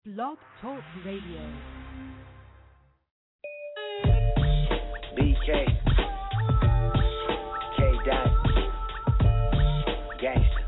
Blog Talk Radio. BK, K Dot, Gangsta,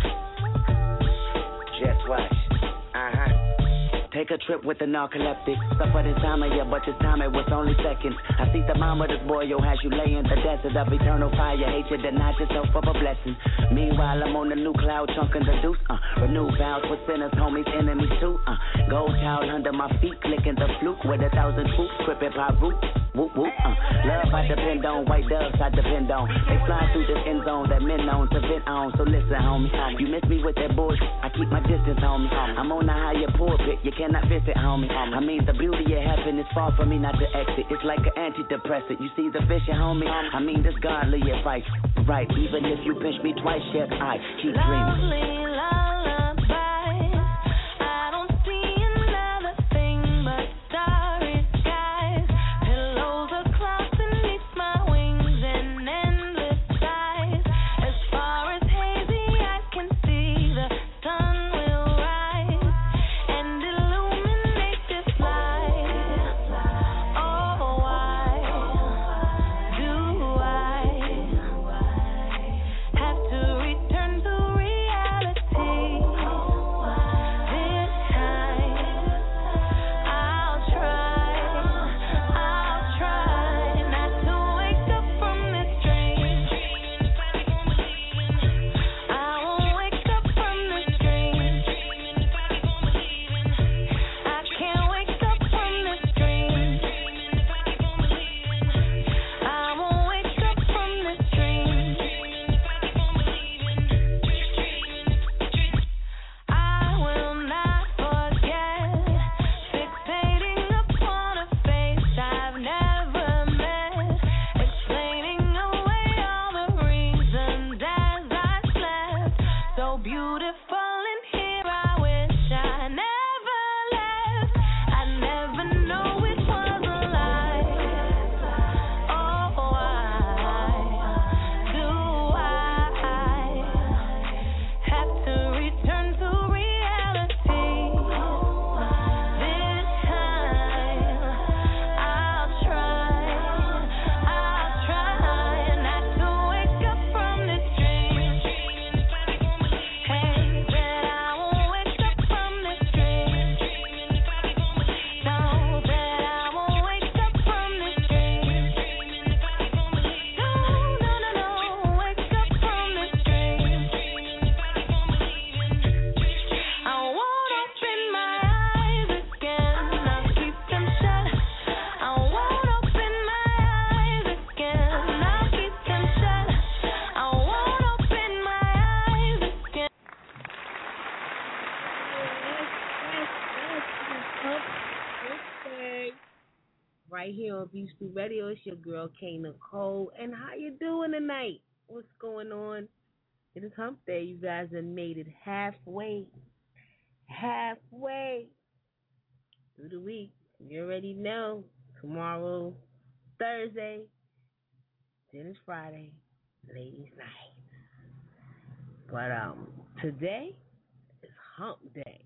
Just Watch, Take a trip with the narcoleptic. Suffer this time of year, but this time it was only seconds. I see the mama, this boy, yo, has you lay in the desert of eternal fire. Hate you, deny yourself of a blessing. Meanwhile, I'm on the new cloud, chunking the deuce. Renew vows with sinners, homies, enemies too. Gold towel under my feet, clicking the fluke with 1,000 troops, crippin' by root. Whoop, whoop, Love I depend on, white doves I depend on. They fly through this end zone that men known to vent on. So listen, homie, you miss me with that bullshit, I keep my distance, homie. I'm on the higher pulpit, you cannot visit, homie. I mean, the beauty of heaven is far from me not to exit. It's like an antidepressant, you see the vision, homie. I mean, this godly advice, right? Even if you pinch me twice, yes, I keep dreaming. Right here on Beast Through Radio, it's your girl K Nicole, and how you doing tonight? What's going on? It is Hump Day. You guys have made it halfway through the week. You already know. Tomorrow, Thursday, then it's Friday, ladies' night. But today is Hump Day.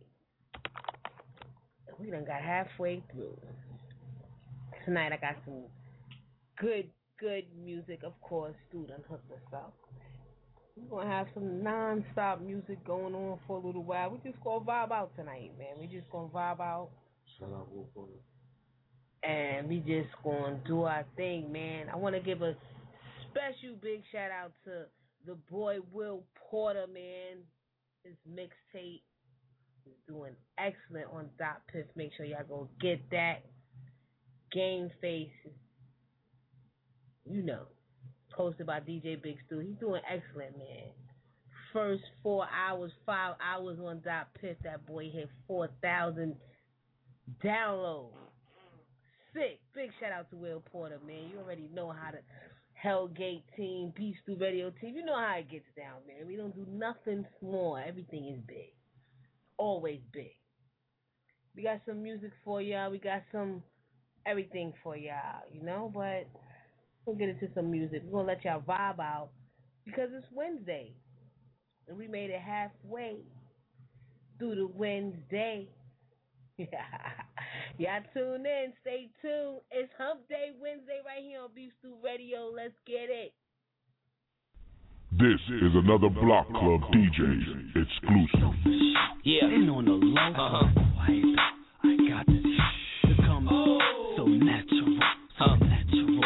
We done got halfway through. Tonight I got some good music, of course. Stu done hooked us up. We're going to have some non-stop music going on for a little while. We're just going to vibe out tonight, man. We're just going to vibe out. Shout out, Will. And we just going to do our thing, man. I want to give a special big shout out to the boy Will Porter, man. His mixtape is doing excellent on Dot Piff. Make sure y'all go get that. Game Face, you know, hosted by DJ Big Stu. He's doing excellent, man. First 4 hours, 5 hours on Dot Piff, that boy hit 4,000 downloads. Sick. Big shout out to Will Porter, man. You already know how the Hellgate team, Beast Through Radio team, you know how it gets down, man. We don't do nothing small. Everything is big. Always big. We got some music for y'all. We got some everything for y'all, you know, but we'll get into some music. We're going to let y'all vibe out because it's Wednesday, and we made it halfway through the Wednesday. Y'all tune in. Stay tuned. It's Hump Day Wednesday right here on Beef Stew Radio. Let's get it. This is another Block Club DJs exclusive. Yeah. And on the low, I got this. It comes so natural, so natural.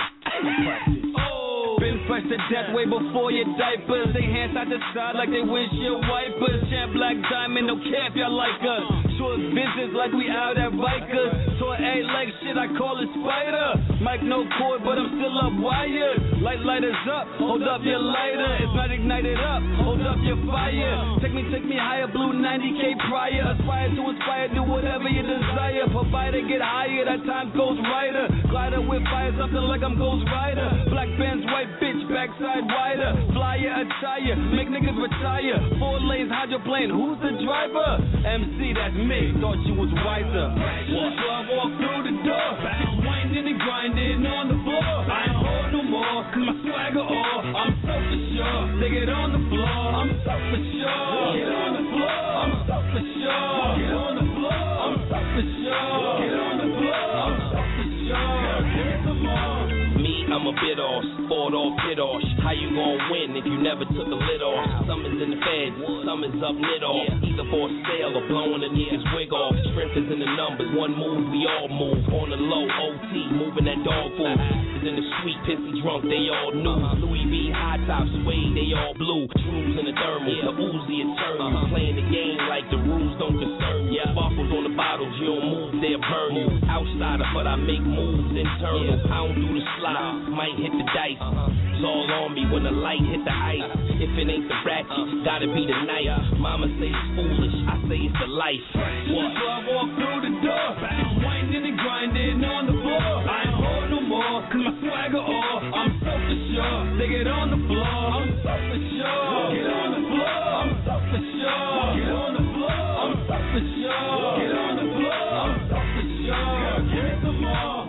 Been fresh to death way before your diapers. They hands out the side like they windshield wipers. Champ Black Diamond, no cap, y'all like us. Short visits like we out at Rikers. Tour A leg shit, I call it spider. Mic no cord, but I'm still up wired. Lighters up, hold up your lighter. It's not ignited up, hold up your fire. Take me higher, blue 90K prior. Aspire to inspire, do whatever you desire. Provider, get higher, that time goes rider. Glider with fire, something like I'm Ghost Rider. Black bands, white bitch, backside wider. Flyer, attire, make niggas retire. 4 lanes, hydroplane, who's the driver? MC, that's me, thought you was wiser. So I walk through the door, just winding and grinding on the floor. I ain't hold no more, cause my swagger all. I'm so for sure, they get on the floor. I'm so for sure, get on the floor. I'm so for sure, get on the floor. I'm so for sure, get on the floor. I'm so for sure, get some more. I'm a bit off, sport off, pit off. How you gon' win if you never took a lid off? Some is in the feds, some is up lit off. Either for sale or blowing a nigga's wig off. Strength is in the numbers, one move, we all move. On the low, OT, moving that dog food. Is in the street, pissy drunk, they all new. Louis V, high top, suede, they all blue. Trues in the thermal, the Uzi eternal. Playing the game like the rules don't concern you. Buckles on the bottles, you don't move, they'll burn you. Outsider, but I make moves internal. I don't do the slide. Might hit the dice. It's all on me when the light hit the ice. If it ain't the ratchet, gotta be the knife. Mama say it's foolish, I say it's the life. What? So I walk through the door, just winding and grinding on the floor. I ain't hold no more, cause my swagger all. I'm so for sure, they get on the floor. I'm so for sure, get on the floor. I'm so for sure, get on the floor. I'm so for sure, get on the floor. I'm so for sure, get some more.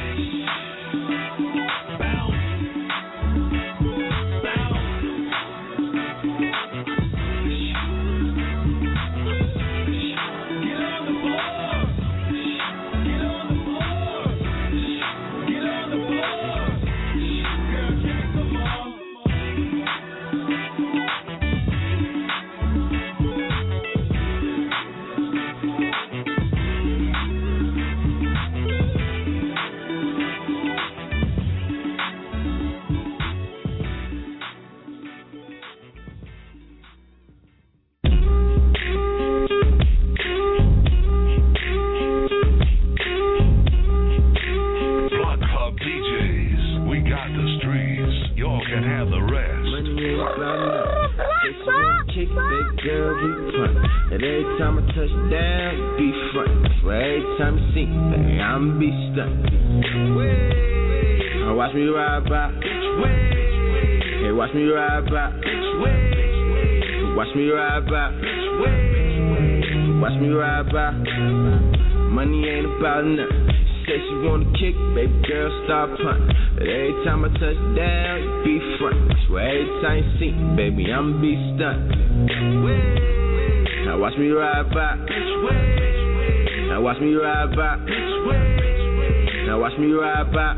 Watch me ride by. Hey, watch me ride by. Watch me ride by. Watch me ride by. Money ain't about nothing. Said she wanna kick, baby girl, start punting. But every time I touch down, you be frontin'. So every time you see me, baby, I'ma be stuntin'. Now watch me ride by. Now watch me ride by. Now watch me ride by.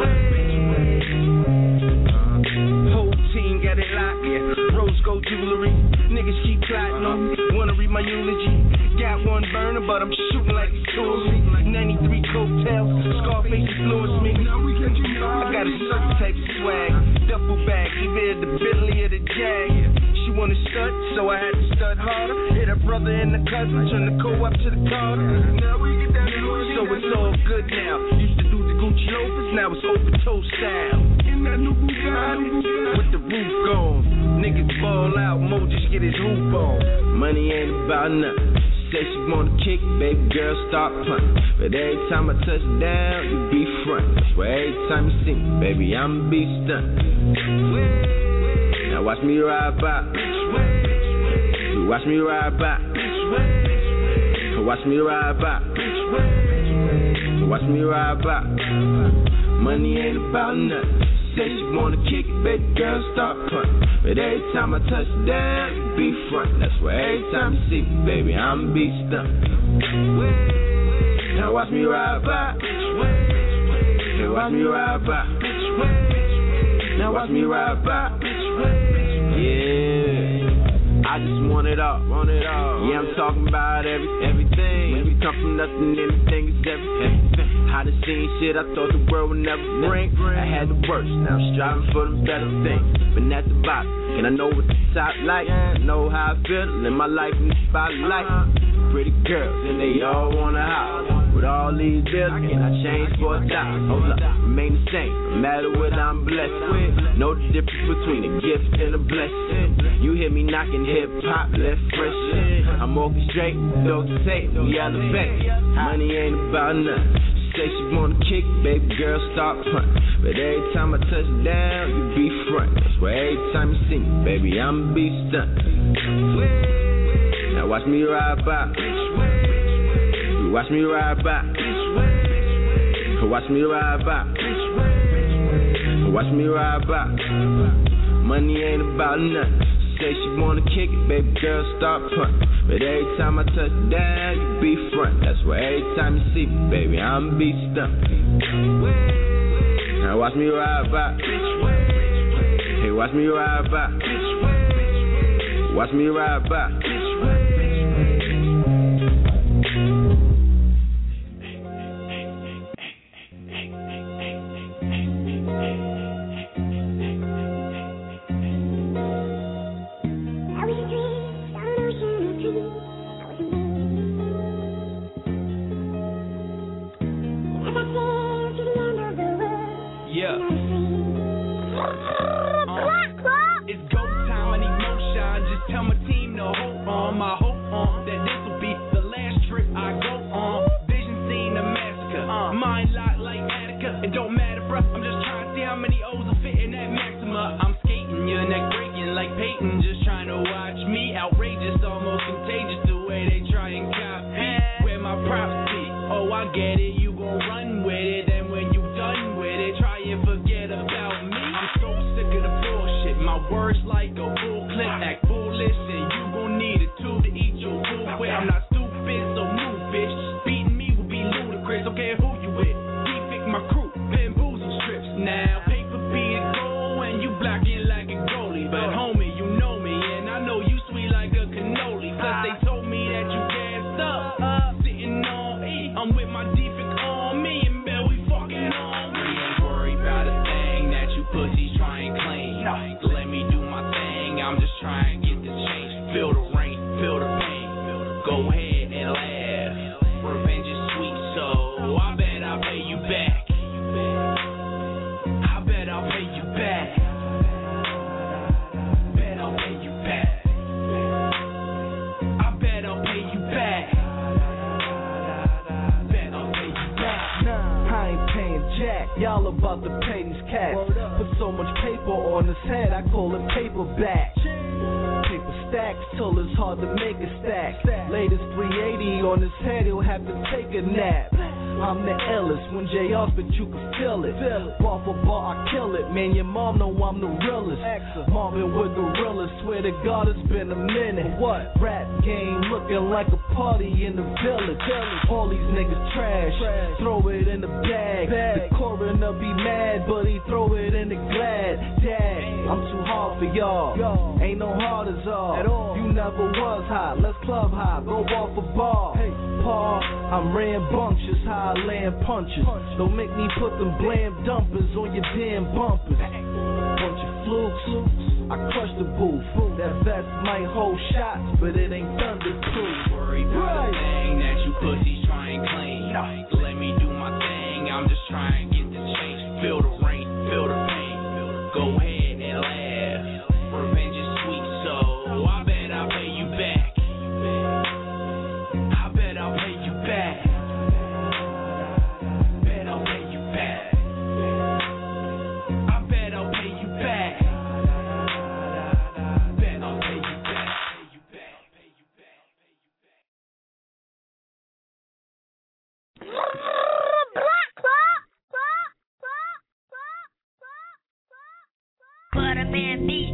Whole team got it locked, yeah. Rose gold jewelry, niggas keep plotting on me. Wanna read my eulogy? Got one burner, but I'm shooting like it's jewelry. 93 coattails, Scarface influenced me. I got a certain type of swag, duffel bag, either the Bentley or the Jag. She wanna stud, so I had to stud harder. Hit her brother and the cousin, turn the co-op to the Carter. Now we get down to so it's all good now. Used to do the Gucci loafers, now it's open toe style. In that new Bugatti with the roof gone. Niggas ball out, Mo just get his hoop on. Money ain't about nothing. Say she wanna kick, baby girl, start punting. But every time I touch down, you be frontin'. So every time you see me, baby, I'ma be stuntin'. Now watch me ride by. You watch me ride by. Watch me ride by. Watch me ride by. Money ain't about nothing. Say she wanna kick it, baby girl, start punting. But every time I touch down, you be frontin'. That's why every time you see me, baby, I'ma be stuntin'. watch me ride by. Now watch me ride by. Now watch me ride by. Yeah, I just want it all. Yeah, I'm talking about everything. When we come from nothing, anything is everything. I done seen shit I thought the world would never bring. I had the worst, now I'm striving for the better things. Been at the bottom, and I know what the top like. I know how I feel, live my life in the spotlight. Pretty girls, and they all wanna holler. With all these bills, can I change for $1? Hold up, remain the same, no matter what I'm blessed with. Know the difference between a gift and a blessing. You hear me knocking hip-hop, left fresh. I'm orchestrate, don't say, we elevate. Money ain't about nothing. Say she wanna kick, baby girl, start front. But every time I touch down, you be front. That's why every time you see me, baby, I'ma be stunned. Now watch me ride by. You watch me ride by. Watch me ride by. Watch me ride by. Money ain't about nothing. Say she wanna kick it, baby girl, start front. But every time I touch down, you be front. That's why every time you see me, baby, I'ma be stunned. Now watch me ride by. Hey, watch me ride by. Watch me ride by. Don't make me put them blam dumpers on your damn bumpers. Bunch of flukes, I crush the booth. That vest might hold shots, but it ain't thunderproof. Worry about the thing that you pussies try and claim. Let me do my thing, I'm just trying to get the change. Feel the rain, feel the pain. Go ahead and laugh. Revenge is sweet, so I bet I'll pay you back. I bet I'll pay you back. Butterman beat.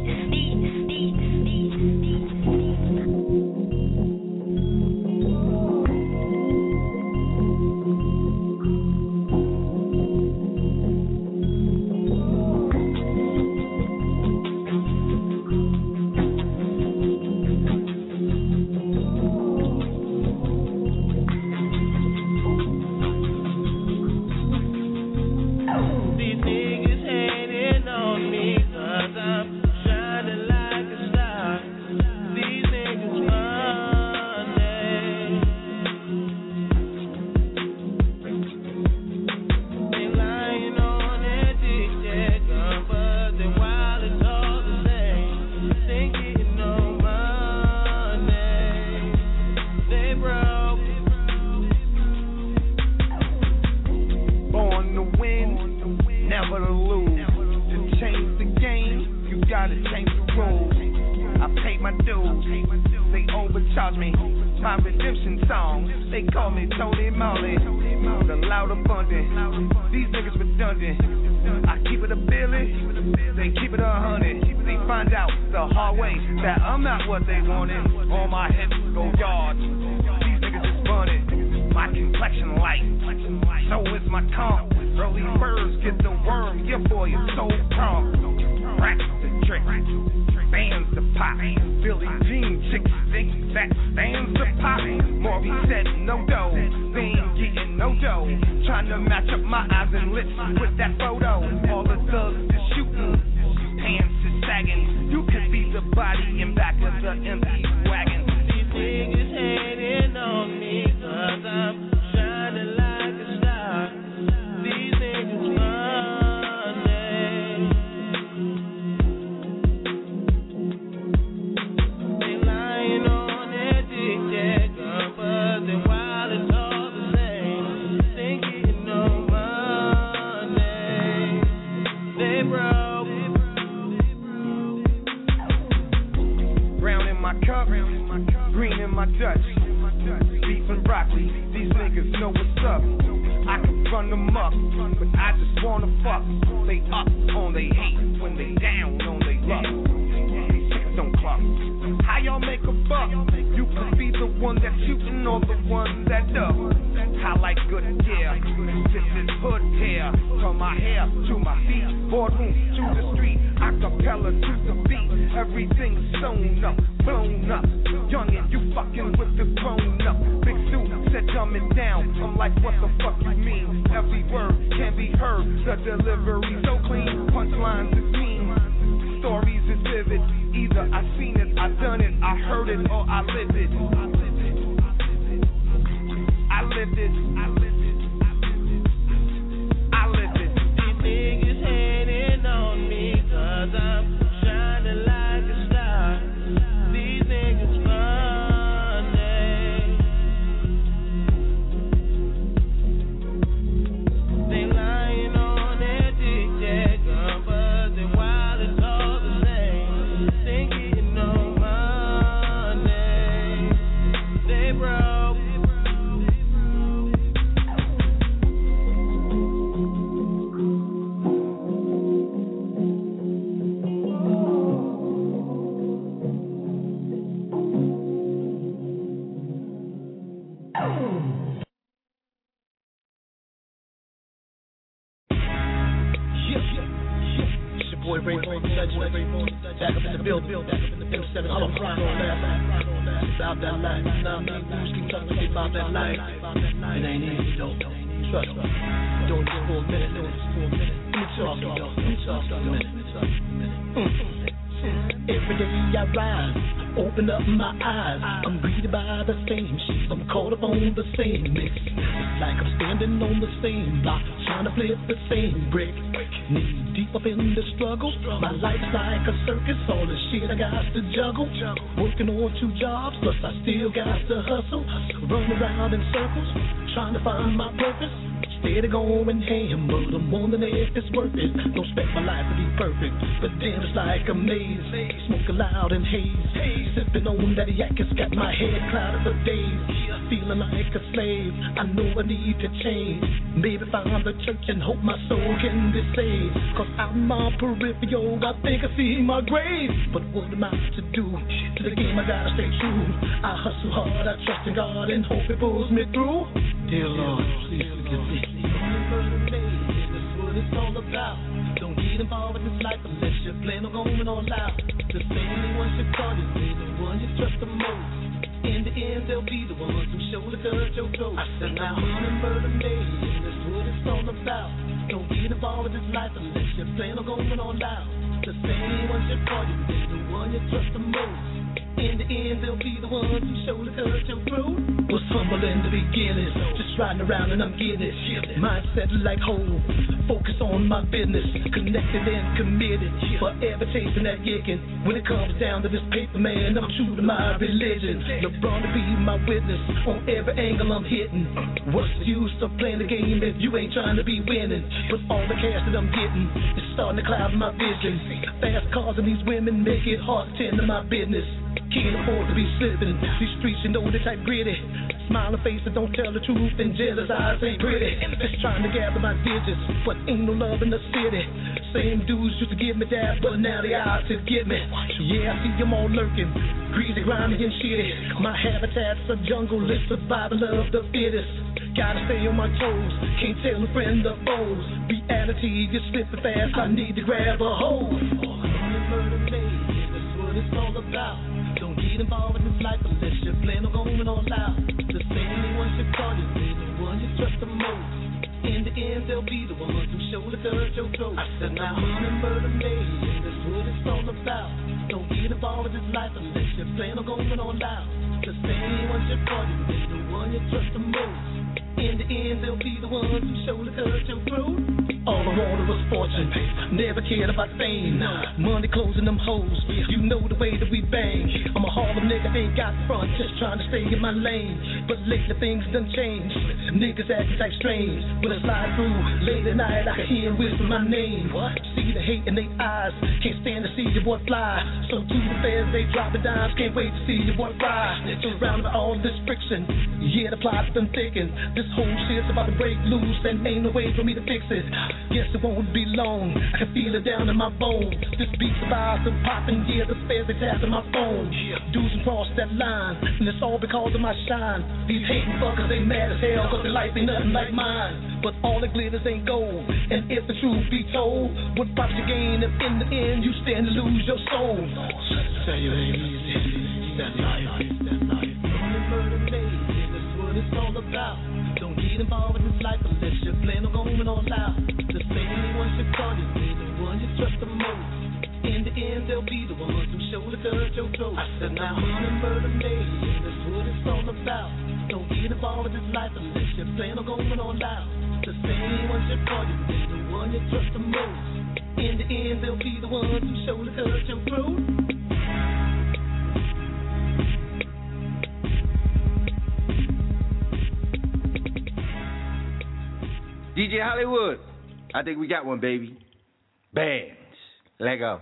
try to change the rules. I paid my dues, they overcharged me. My redemption song, they call me Tony Moly. The loud abundant, these niggas redundant. I keep it a billy, they keep it 100. They find out the hard way that I'm not what they wanted. On my hips go yards, these niggas just bunted. My complexion light, so is my tongue. Early birds get the worm, your boy is so calm. Racks the trick, bands the pop. Billy Jean chicks think that stands the pop. Maury said no dough, they ain't getting no dough. Trying to match up my eyes and lips with that photo. All the thugs is shooting, hands is sagging. You could be the body in back of the empty wagon. These niggas hating on me 'cause I'm shining like a star. These niggas running. They lying on their dick, yeah, but they wild and all the same. They getting no money. They broke. Brown in my cup, green in my Dutch. Beef and broccoli, these niggas know what's up. I can run them up, but I just wanna fuck. They up on they hate when they down on they luck. These chicks don't cluck. How y'all make a buck? You could be the one that's shooting or the one that duck. I like good gear, this is hood hair. From my hair to my feet, boardroom to the street, acapella to the beat. Everything's sewn up, blown up. Youngin', you fucking with the grown up. Big Sue said dumb it down. I'm like, what the fuck you mean? Every word can be heard. The delivery so clean. Punchlines is mean. Stories is vivid. Either I seen it, I done it, I heard it, or I lived it. I lived it. I lived it. I lived it. These niggas hating on me 'cause I'm shining like a star. These niggas running. They lying on their dick, yeah, but they wild and all the same. They getting no money. They broke. Boy, Ray Bone, back up in the building, M7, I'm flying on that. It's about that life. Now, me and Bruce keep talking about that life. It ain't easy, though. Trust me. Doing this for a minute. Let me talk to you a minute. Every day I rise, open up my eyes. I'm greeted by the same shit. I'm caught up on the same mix. It's like I'm standing on the same block, trying to flip the same brick. Knee deep up in the struggle. My life's like a circus. All the shit I got to juggle. Working on 2 jobs, plus I still got to hustle. Run around in circles, trying to find my purpose. Steady going ham, but I'm wondering if it's worth it. Don't expect my life to be perfect, but then it's like a maze. Smoking loud and haze, sipping on that yak, it's got my head clouded for days. Feeling like a slave, I know I need to change. Maybe find the church and hope my soul can be saved. Cause out in my peripheral, I think I see my grave. But what am I to do? To the game I gotta stay true. I hustle hard, I trust in God and hope it pulls me through. Dear Lord, please forgive me. That's what it's all about. Don't get involved in this life unless you plan on going all out. The same one you call you, the one you trust the most. In the end, they'll be the ones who show the cut your throat. I said now, money, murder, me. That's what it's all about. Don't get involved in this life unless you plan on going all out. The same one you call you, the one you trust the most. In the end, they'll be the ones who show the cut your throat. Was humble in the beginning, just riding around and I'm getting it. Mindset like whole, focus on my business, connected and committed, forever chasing that yiggin'. When it comes down to this paper, man, I'm true to my religion. LeBron to be my witness on every angle I'm hitting. What's the use of playing the game if you ain't trying to be winning? But all the cash that I'm getting is starting to cloud my vision. Fast cars and these women make it hard to tend to my business. Can't afford to be slipping. These streets, you know, they type gritty. Smiling faces don't tell the truth and jealous eyes ain't pretty. Just trying to gather my digits, but ain't no love in the city. Same dudes used to give me that, but now they out to get me. Yeah, I see them all lurking, greasy, grimy and shitty. My habitat's a jungle, it's survival of the fittest. Gotta stay on my toes, can't tell a friend or foes. Reality is slipping fast, I need to grab a hold. Murder made, that's what it's all about. Don't get involved in this life unless you plan on going all out. The same one should call you, the one you trust the most. In the end, they'll be the ones who show the courage your throat. I said, now murder made, that's what it's all about. Don't get involved in this life unless you plan on going all out. The same one should call you, the one you trust the most. In the end, they'll be the ones who show the courage your throat. All I wanted was fortune, never cared about fame. Money closing them hoes, you know the way that we bang. I'm a Harlem nigga, ain't got front, just trying to stay in my lane. But lately things done changed, niggas acting like strange. When I slide through, late at night I can hear and whisper my name. See the hate in their eyes, can't stand to see your boy fly. So to the feds, they dropping dimes, can't wait to see your boy fly. Surrounded by all this friction, yeah the plot's done thicken. This whole shit's about to break loose and ain't no way for me to fix it. Guess it won't be long, I can feel it down in my bones. This beat's about to poppin', yeah, the spares they tapping my phone. Dudes cross that line, and it's all because of my shine. These hating fuckers, they mad as hell, cause their life ain't nothing like mine. But all the glitters ain't gold, and if the truth be told, what profit you gain if in the end you stand to lose your soul? Say it ain't easy, it's that life, it's that life. Only murder made, that's what it's all about. Don't get involved in this life unless you plan on going all out. The same one should call you, the one you trust the most. In the end, they'll be the ones who show the courage your throat. I said, now murder made, that's what it's all about. Don't get involved in this life unless you plan on going all out. The same one should call you, the one you trust the most. In the end, they'll be the ones who show the courage your throat. DJ Hollywood, I think we got one, baby. Bands. Let go.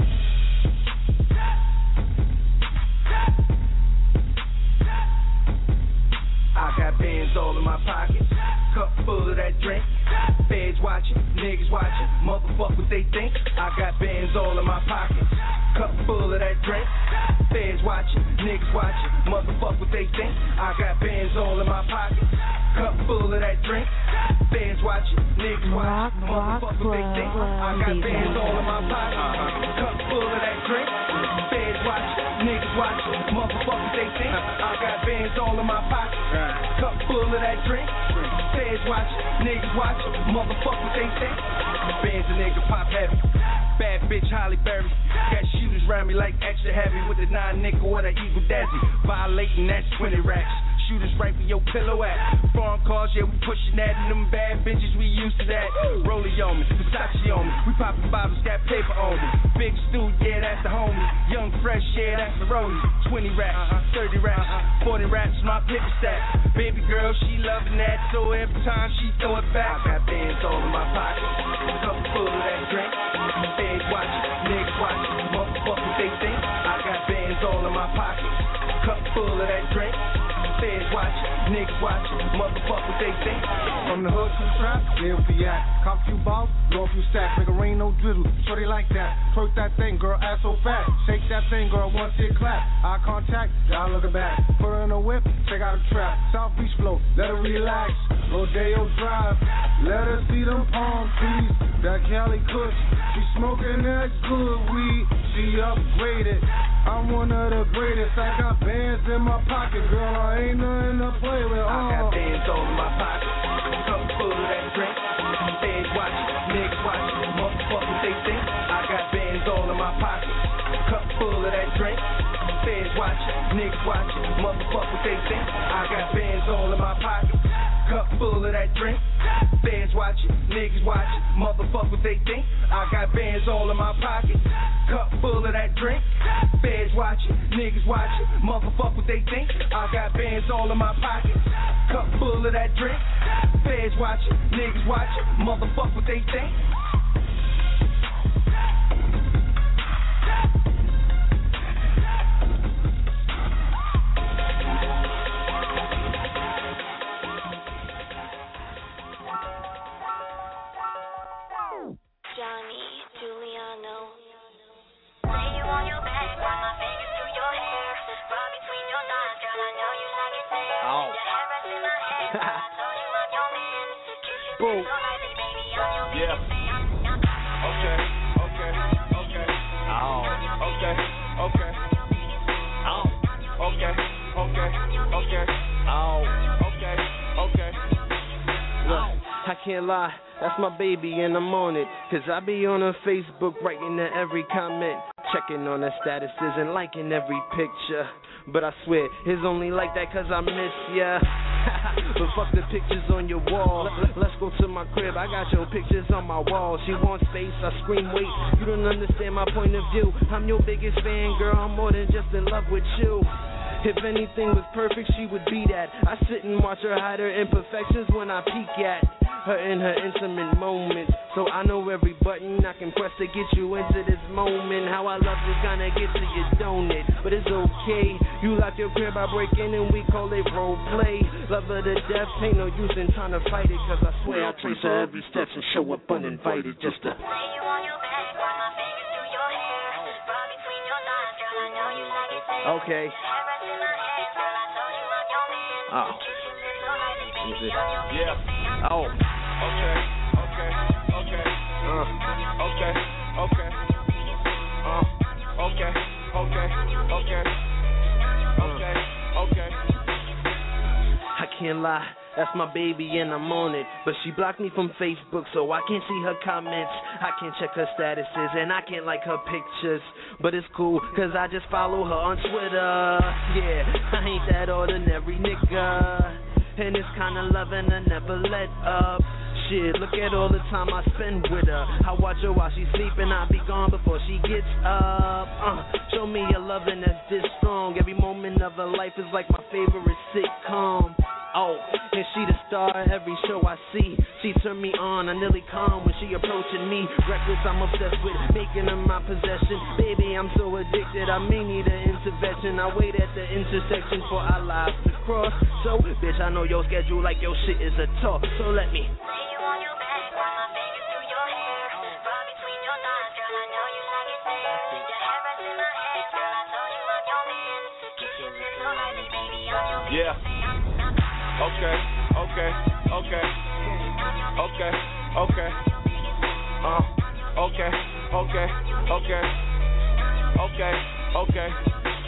I got bands all in my pockets, cup full of that drink. Feds watching, niggas watching, motherfuck what they think. I got bands all in my pockets, cup full of that drink. Feds watching, niggas watching, motherfuck what they think. I got bands all in my pockets, cup full of that drink. Feds watching, niggas watching, motherfuck what they think. I got bands all in my pockets, cup full of that drink. Feds watching, niggas watching, motherfuck what they think. I got bands all in my pockets, cup full of that drink. Feds watching, niggas watching, motherfuck what they think. Bands a nigga pop heavy. Bad bitch Holly Berry. Got shooters round me like extra heavy with the 9 nickel or the Eagle Desi. Violating, that's 20 racks. Shooters right where your pillow at. Foreign cars, yeah, we pushing that. And them bad bitches, we used to that. Rollie on me, Versace on me. We poppin' bottles, got paper on me. Big Stu, yeah, that's the homie. Young Fresh, yeah, that's the rollie. 20 racks, 30 racks, 40 raps, my paper stack. Baby girl, she loving that. So every time she throw it back, I got bands all in my pocket. Cup full of that drink. Feds watching, niggas watching, motherfuck what they think. I got bands all in my pocket. Cup full of that drink. Feds watching, niggas watching, motherfuck what they think. From the hood to the trap, there we at. Cop a few balls, blow a few stacks, make it rain, no drizzle. Shorty like that, twerk that thing, girl, ass so fat. Shake that thing, girl, one hit clap. Eye contact, y'all looking back. Put her in a whip, check out a trap. South Beach flow, let her relax. Rodeo Drive, let her see them palm trees. That Cali Kush, she smoking that good weed. She upgraded, I'm one of the greatest. I got bands in my pocket, girl, I ain't nothing to play with. I got bands all in my pocket, cup full of that drink. Feds watching, niggas watching, motherfuck what they think. I got bands all in my pocket, cup full of that drink. Feds watching, niggas watching, motherfuck what they think. I got bands bands all in my pocket. Cup full of that drink. Fans watching, niggas watching, motherfuck what they think. I got bands all in my pocket. Cup full of that drink. Fans watching, niggas watching, motherfuck what they think. I got bands all in my pocket. Cup full of that drink. Fans watching, niggas watching, motherfuck what they think. Boo. Yeah. Okay. Oh. Okay. Oh. Okay. Oh. Okay. Look, I can't lie, that's my baby and I'm on it. Cause I be on her Facebook writing to every comment, checking on her statuses and liking every picture. But I swear, it's only like that cause I miss ya. But fuck the pictures on your wall. Let's go to my crib, I got your pictures on my wall. She wants space, I scream wait. You don't understand my point of view. I'm your biggest fan, girl, I'm more than just in love with you. If anything was perfect, she would be that. I sit and watch her hide her imperfections when I peek at her in her intimate moments. So I know every button I can press to get you into this moment. How I love is gonna get to you, don't it? But it's okay. You lock your crib, I break in and we call it role play. Love her to death, ain't no use in trying to fight it. Cause I swear I'll trace her every steps and show up uninvited just to lay you on your back, run my fingers through your hair. Rub between your thighs, girl, I know you like it there. Okay. Oh. Yeah. Oh. Okay. Okay. Okay. Okay. Okay. Okay. Okay. Okay. Okay. Okay. I can't lie. That's my baby and I'm on it. But she blocked me from Facebook so I can't see her comments. I can't check her statuses and I can't like her pictures. But it's cool cause I just follow her on Twitter. Yeah, I ain't that ordinary nigga. And it's kinda loving I never let up. Shit, look at all the time I spend with her. I watch her while she's sleeping, I'll be gone before she gets up. Show me your loving that's this strong. Every moment of her life is like my favorite sitcom. Oh, and she the star of every show I see. She turned me on, I nearly calm when she approaching me. Reckless, I'm obsessed with making her my possession. Baby, I'm so addicted, I may need an intervention. I wait at the intersection for our lives to cross. So, bitch, I know your schedule like your shit is a talk. So let me lay you on your back, run my fingers through your hair. Rub between your thighs, girl, I know you like it there. Your hair rests in my hands, girl, I told you I'm your man. Kiss your lips so lightly, baby, I'm your biggest fan. Okay, okay, okay, okay, okay, okay, okay, okay, okay, okay.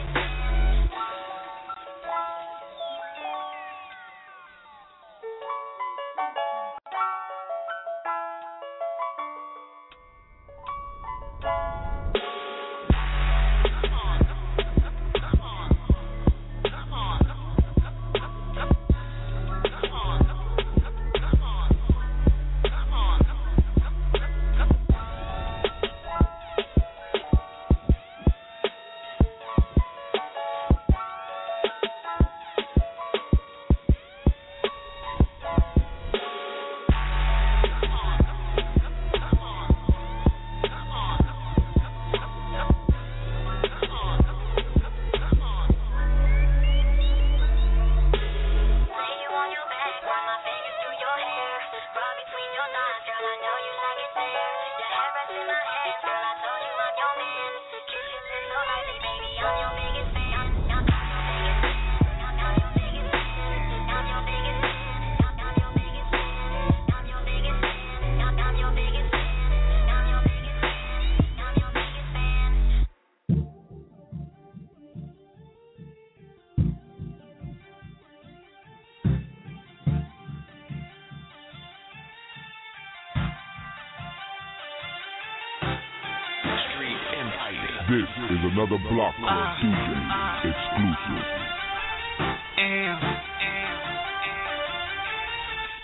This is another Block Club DJ exclusive.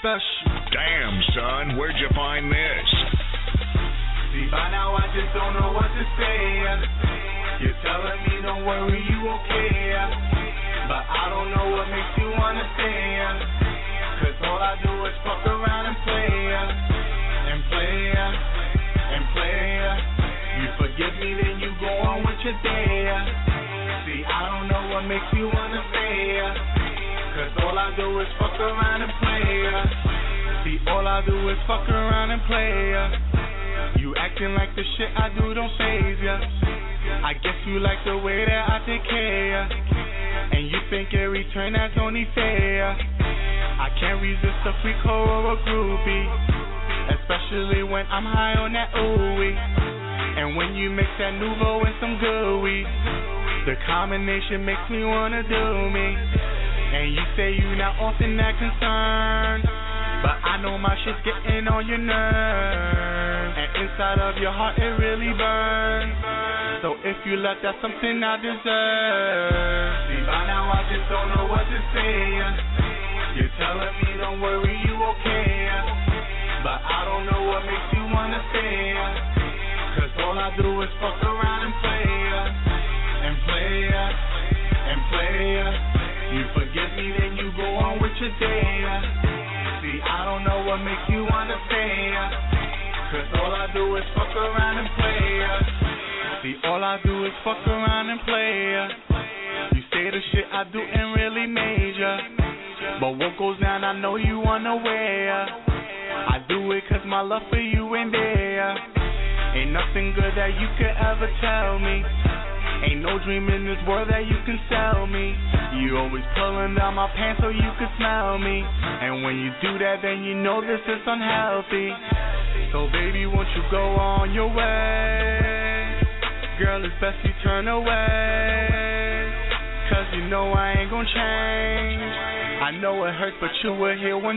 special. Damn, son, where'd you find this? See, by now I just don't know what to say. You're telling me don't worry, you okay. But I don't know what makes you wanna stay. Cause all I do is fuck around and play. And play. And play. You forgive me, then you go on with your day. See, I don't know what makes you wanna stay. Cause all I do is fuck around and play. See, all I do is fuck around and play. You acting like the shit I do don't faze ya. I guess you like the way that I take care. And you think every turn that's only fair. I can't resist a freak hoe or a groupie, especially when I'm high on that ooey. And when you mix that Nouveau and some good weed, the combination makes me wanna do me. And you say you not often that concerned, but I know my shit's getting on your nerves. And inside of your heart it really burns. So if you left, that's something I deserve. See, by now I just don't know what to say. You're telling me don't worry, you okay. But I don't know what makes you wanna stay. Cause all I do is fuck around and play. And play. And play. You forgive me, then you go on with your day. See, I don't know what makes you wanna stay. Cause all I do is fuck around and play. See, all I do is fuck around and play. You say the shit I do ain't really major, but what goes down I know you unaware. I do it cause my love for you ain't there. Ain't nothing good that you could ever tell me. Ain't no dream in this world that you can sell me. You always pulling down my pants so you can smell me. And when you do that, then you know this is unhealthy. So baby, won't you go on your way? Girl, it's best you turn away. Cause you know I ain't gon' change. I know it hurts, but you will heal one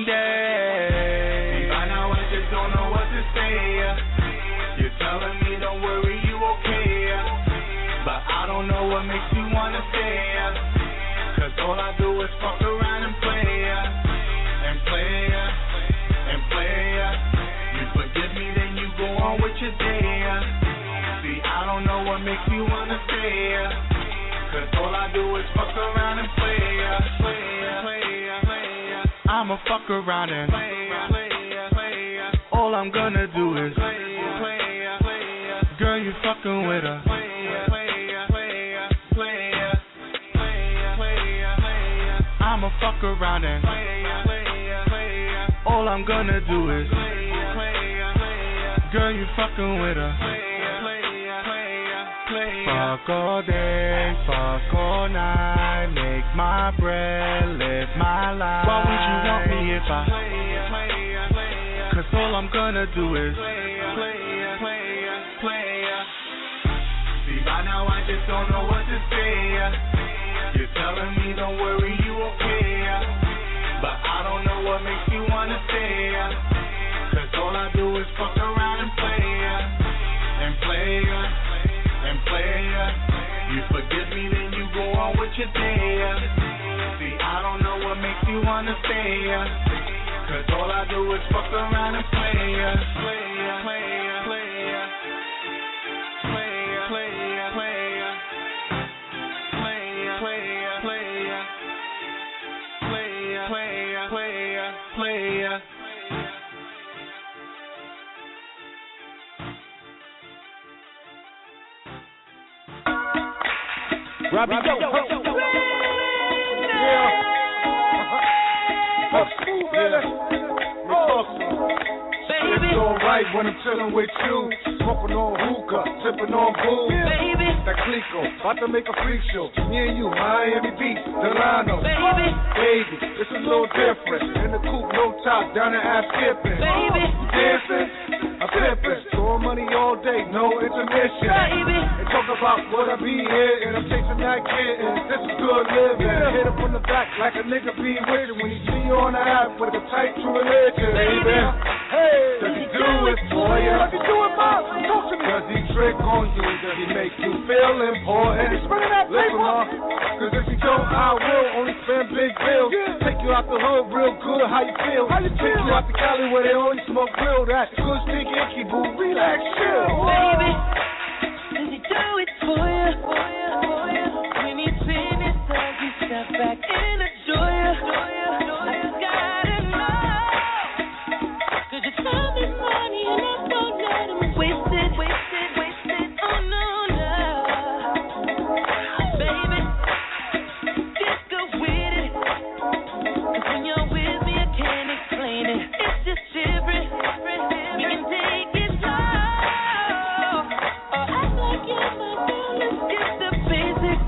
day. By now I just don't know what to say. You're telling me don't worry, you okay. But I don't know what makes you wanna stay. Cause all I do is fuck around and play. And play. And play. You forgive me, then you go on with your day. See, I don't know what makes you wanna stay. Cause all I do is fuck around and play. I'ma fuck around and play. All I'm gonna do is girl, you fucking with her. I'ma fuck around and all I'm gonna do is girl, you fucking with her. Fuck all day, fuck all night, make my bread, live my life. Why would you want me if I? Cause all I'm gonna do is See, by now I just don't know what to say. You're telling me don't worry, you okay. But I don't know what makes you wanna stay. Cause all I do is fuck around and play. And play. And play. You forgive me, then you go on with your day. See, I don't know what makes you wanna stay. Cause all I do is fuck around and play. Robbie, yo. Yeah. It's alright when I'm chillin' with you, smoking on hookah, sipping on booze. Baby, that Clico, about to make a freak show. Me and you, Miami Beach, Delano. Baby, it's a little different. In the coupe, no top, down the ass skipping. Baby, you dancing? I'm pimping, throwing money all day, no intermission. Baby, and talk about what I be here, and I'm chasing that kitten. This is good living. Hit up on the back like a nigga be with it when he see you on the app with a tight true religion. Baby, hey, does he do it for you? Does he do it, Bob? Does he trick on you? Does he make you feel important? Listen up, cause if you don't, I will only spend big bills. Take you you out the hood real good, how you feel? Take you out the Cali where they only smoke real. That good stick icky boo, relax, chill. Baby, does he do it for you? When he's finished, does he step back and enjoy you? I just gotta know. Cause your time is money and I won't let him waste it. Oh no, no. Baby, just go with it. Cause when you're with me, I can't explain it. It's just different. We can take it slow. Or act like you're my girl. Let's get the basic.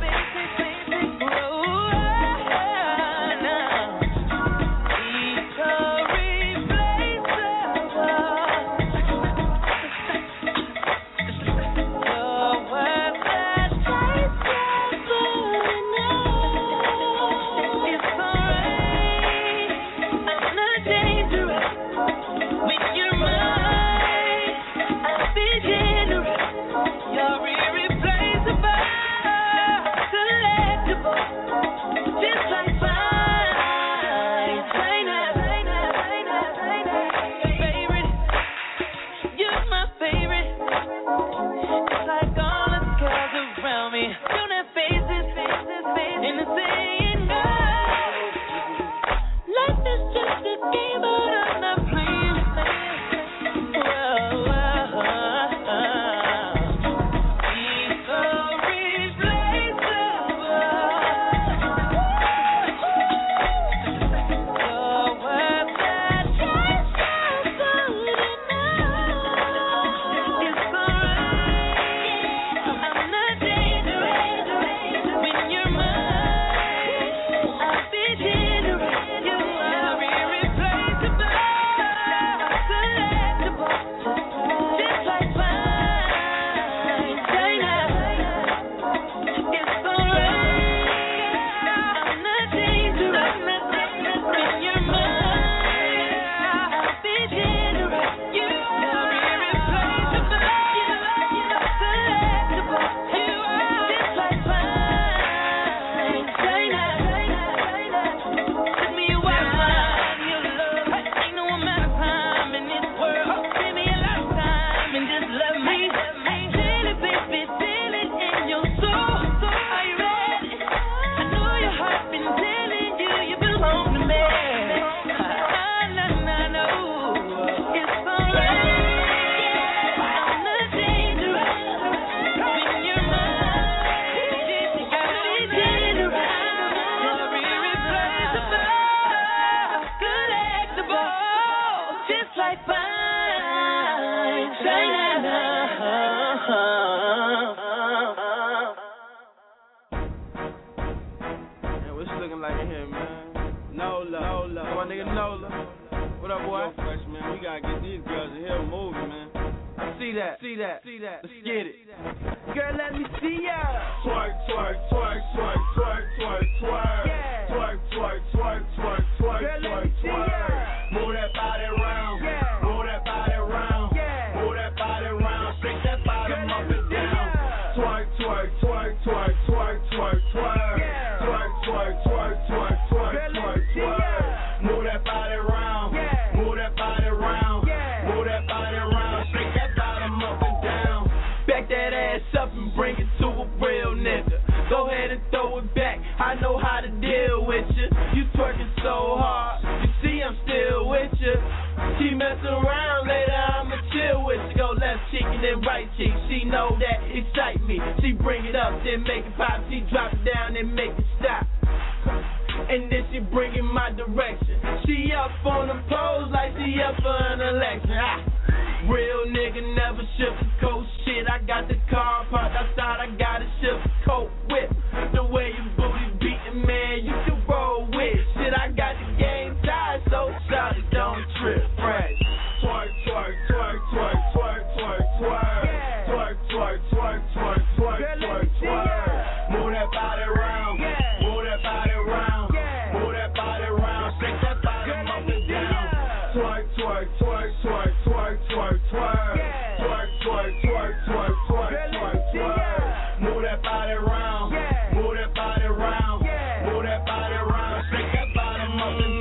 Move that body around, move that body around, shake that bottom up and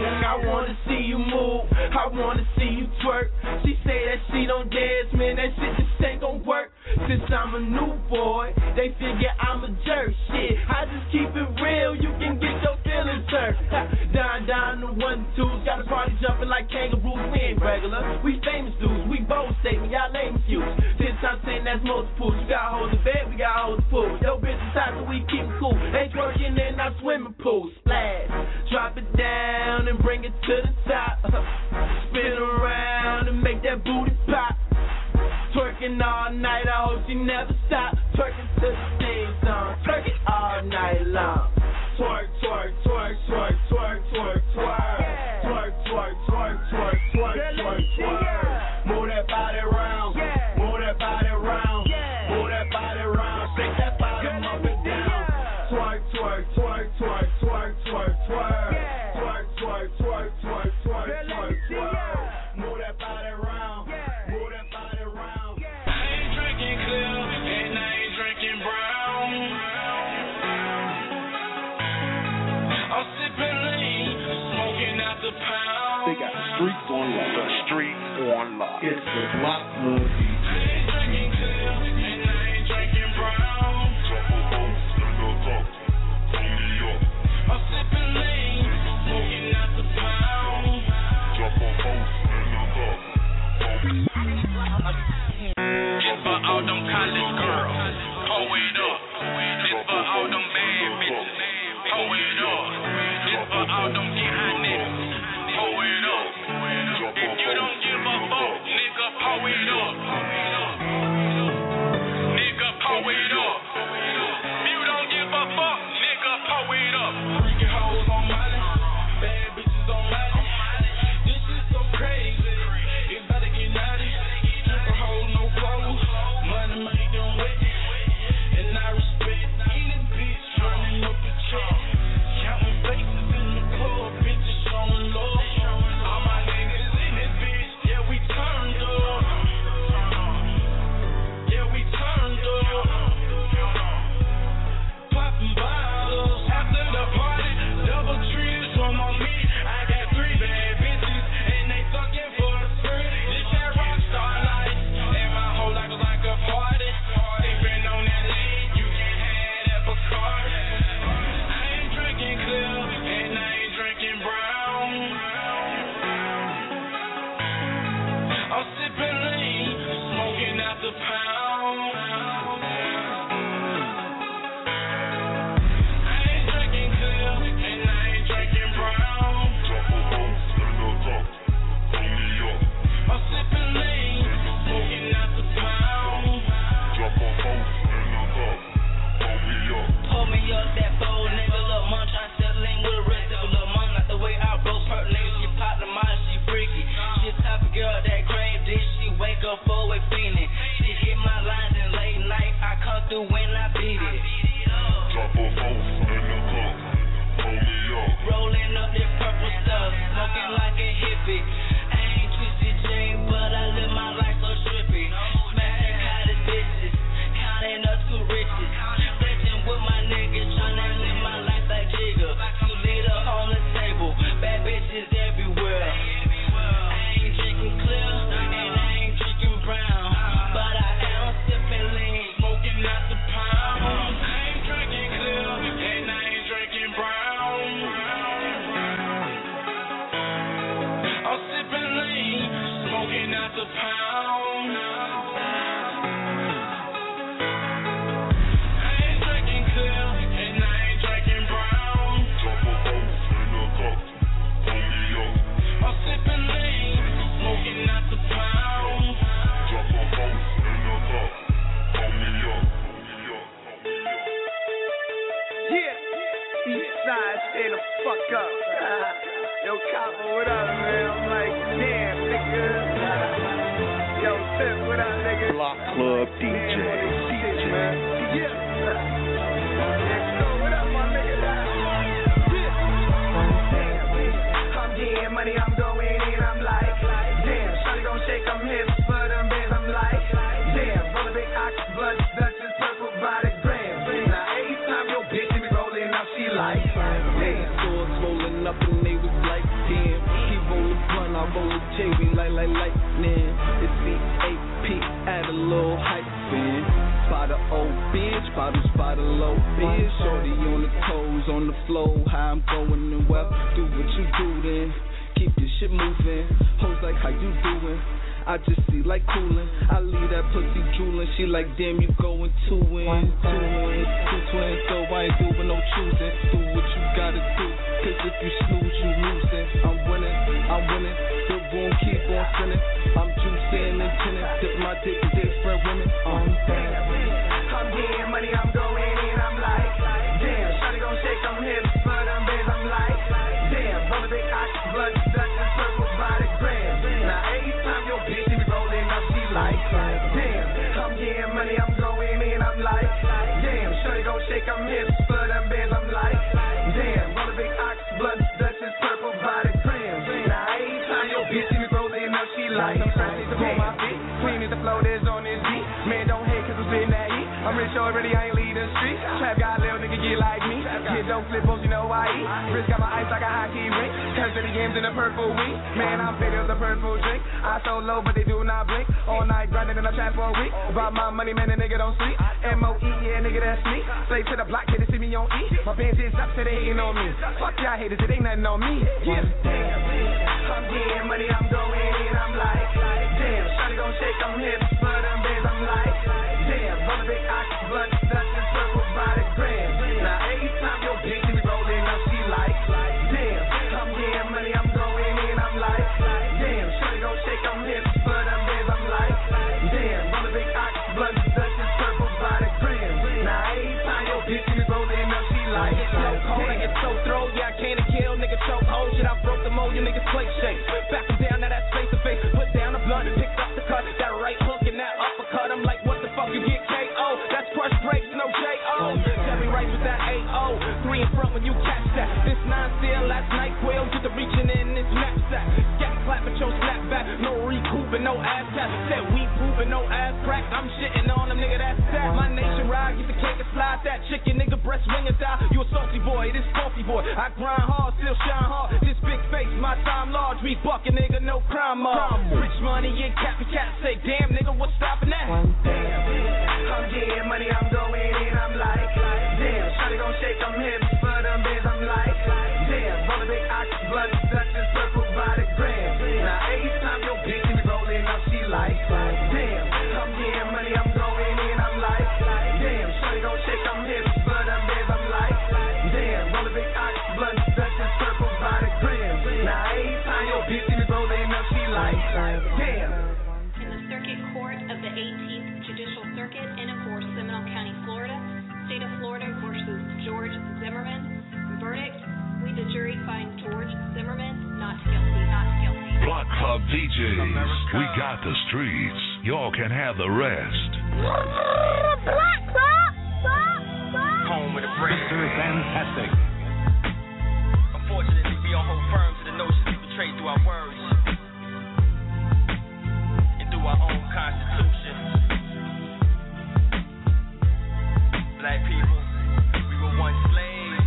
see you twerk. She say that she don't dance, man, that shit just ain't gon' work. Since I'm a new boy, they figure I'm a jerk. Shit, I just keep it real, you can get your feelings hurt. Down the 1 2s, got a party jumping like kangaroos. We ain't regular, we famous dudes, we bold statement, y'all lame excuse. 10 times 10, that's multiples. You got hoes in bed, we got hoes in pool. Yo, bitch is hot, so we keep it cool. Ain't twerking in our swimming pool. Splash, drop it down and bring it to the top. Spin around and make that booty pop. Twerking all night, I hope she never stop. Twerking to the same song, twerking all night long. Twerk, twerk, twerk, twerk, twerk, twerk, twerk. Twerk, twerk, twerk, twerk, twerk, twerk, twerk. Move that body round, move that body round, move that body round. Shake that bottom up and down. Twerk, twerk, twerk, twerk, twerk, twerk, twerk. Twerk, twerk, twerk, twerk, twerk, twerk, twerk. Move that body round, move that body round. I ain't drinking clear and I ain't drinking brown. I'm sipping lean, smoking out the pound. They got the streets on lock. The streets on lock. It's the Block Club DJ. I ain't drinking clear and I ain't drinking brown. I'm sipping lean, smoking out the pound. It's for all them college girls, pull it up. It's for all them bad bitches, pull it up. It's for all them behind niggas, pull it up. If you don't give a fuck, nigga, pull it up. Nigga, pull it up. If you don't give a fuck, nigga, pull it up. Freaky hoes on Molly, bad bitches on Molly. This is so crazy, it better get naughty. Stripper hoes, no clothes, money made them wet. And I respect any bitch running up the check. Counting faces in the club, bitches showing love. All my niggas in this bitch, yeah, we turned up. Yeah, we turned up. Popping bottles after the party, double trees on my meat. I got 3 bad bitches, and they sucking for the free. This that rock star life, and my whole life was like a party. Sipping on that lean, you can have that Bacardi. I ain't drinking clear, and I ain't drinking brown. I'm sipping lean, smoking out the pound. I ain't drinking clear, and I ain't drinking brown. I'm sipping lean, smoking out the pound. Pull me up that bold nigga, little mom tryna settle in with a rest of a little mom. Like the way I broke her nigga, she pop the mind, she freaky. She a type of girl that crave this, she wake up always feeling. She hit my lines in late night, I come through when I beat it. Rolling up this purple stuff, smoking like a hippie. I ain't twisted chain, but I live my life so trippy. Smashing cottage bitches, counting up 2 riches. Flexing with my niggas, tryna live my life like Jigga. 2 liter on the table, bad bitches everywhere. I ain't drinking clear, and I ain't drinking brown. But I am sipping lean, smoking out the pound. I ain't drinking clear, and I ain't drinking brown. I'm sipping lean, smoking out the pound. I ain't drinking clear, and I ain't drinking brown. I'm sipping lean, smoking out the pound. Yeah, Eastside, stay the fuck up. Yo, Copper, what up, man? I'm like, damn, nigga. Yo, Tip, what up, nigga? Block Club DJ. Yeah. What up, my nigga? I'm getting money, I'm going in, I'm like, damn, shawty gon' shake them hips for them bands, I'm like, damn, roll a big ox, blood, Dutchess, purple by the gram. Now, every time your bitch be rolling up, she like, damn. Swords rolling up and they was like, damn. He roll the blunt, I roll the J, we like like lightning. It's VAP at a little hype spin. Spot a old bitch, spot a low bitch. Shorty on the toes, on the floor, how I'm going and well. Do what you do then, keep this shit moving. Hoes like how you doing, I just see like coolin'. I leave that pussy drooling. She like, damn, you going two twins, so I ain't doing no choosing. Do what you gotta do, cause if you snooze, you losing. I'm winning, the room keep on spinning. I'm juicing and tinning, dip my dick in different women. I'm getting money, I'm going in, I'm like, damn, shawty gon' shake them hips, for them bands, I'm like, damn, roll a big ox, blood, Dutchess, purple by the gram. Now every time your bitch be rolling up, she like, damn, I'm getting money, I'm going in, I'm like, damn, shawty gon' shake them hips, for them bands, I'm like, damn, roll a big ox, blood, Dutchess, purple by the gram. Now every time your bitch be rolling up, she like, damn, my feet, clean as the flow that's on this beat, man, don't hate cause I'm sitting at heat. I'm rich already, I ain't lead the street. Trap got a little nigga get like me. Kid don't flip on, you know I eat. Wrist got my ice like a hockey ring. Touch the games in a purple week. Man, I'm fit as a purple drink. I so low, but they do not blink. All night grinding in a trap for a week. About my money, man, the nigga don't sleep. M.O.E., yeah, nigga, that's me. Slave to the block, they see me on E. My bands is up, so they hating on me. Fuck y'all haters, it ain't nothing on me. Yeah, damn. I'm getting money, I'm going in, I'm like, damn, shawty gon' shake them hips, for them bands, I'm like, damn, roll a big ox, blood, Dutchess, purple by the gram. Now every time your bitch be rolling up, she like, damn, I'm getting money, I'm going in, I'm like, damn, shawty gon' shake them hips, for them bands, I'm like, damn, roll a big ox, blood, Dutchess, purple by the gram. Now every time your bitch be rolling up, she like, cold, nigga, so throw, yeah, I can't kill, nigga, choke, oh shit, I broke the mold, you niggas play shake. Back and down, now that's face to face, put down the blunt, picked up the cut, that right hook and that uppercut, I'm like, what the fuck, you get KO, that's crush breaks, no J.O. Tell me right with that A.O. 3 in front when you catch that. This 9 still last night, quail, get the reaching in this knapsack. Get clap at your snapback, no recouping, no ass tap. Said we pooping, no ass crack. I'm shitting on them, nigga, that's that. My nation ride, get the cake and slide that chicken, nigga, breast wing and die. You a salty boy, this salty boy. I grind hard, still shine hard. This big face, my time large. We bucking, nigga, no crime mob. Rich money, yeah, cat say, damn, nigga, what's stopping that? Damn, I'm getting money, I'm going in, I'm like, damn, shawty gon' shake them hips, for them bands, I'm like, damn, roll a big ox, blood, Dutchess, purple by the gram. Now every time your bitch be rolling up, she like, damn, I'm getting money, I'm going in, I'm like, damn, shawty gon' shake them hips, for them bands, I'm like, damn, roll a big ox, blood, Dutchess, purple by the gram. Now every time your bitch be rolling up, she like, damn. In the Circuit Court of the 18th Judicial Circuit in and for Seminole County, Florida, State of Florida versus George Zimmerman. Verdict: we, the jury, find George Zimmerman not guilty. Block Club DJs, we got the streets. Y'all can have the rest. Home with a brand. Mr. Fantastic. Unfortunately, we all hold firm to the notions we portray through our words and through our own constitution. Black people, we were once slaves.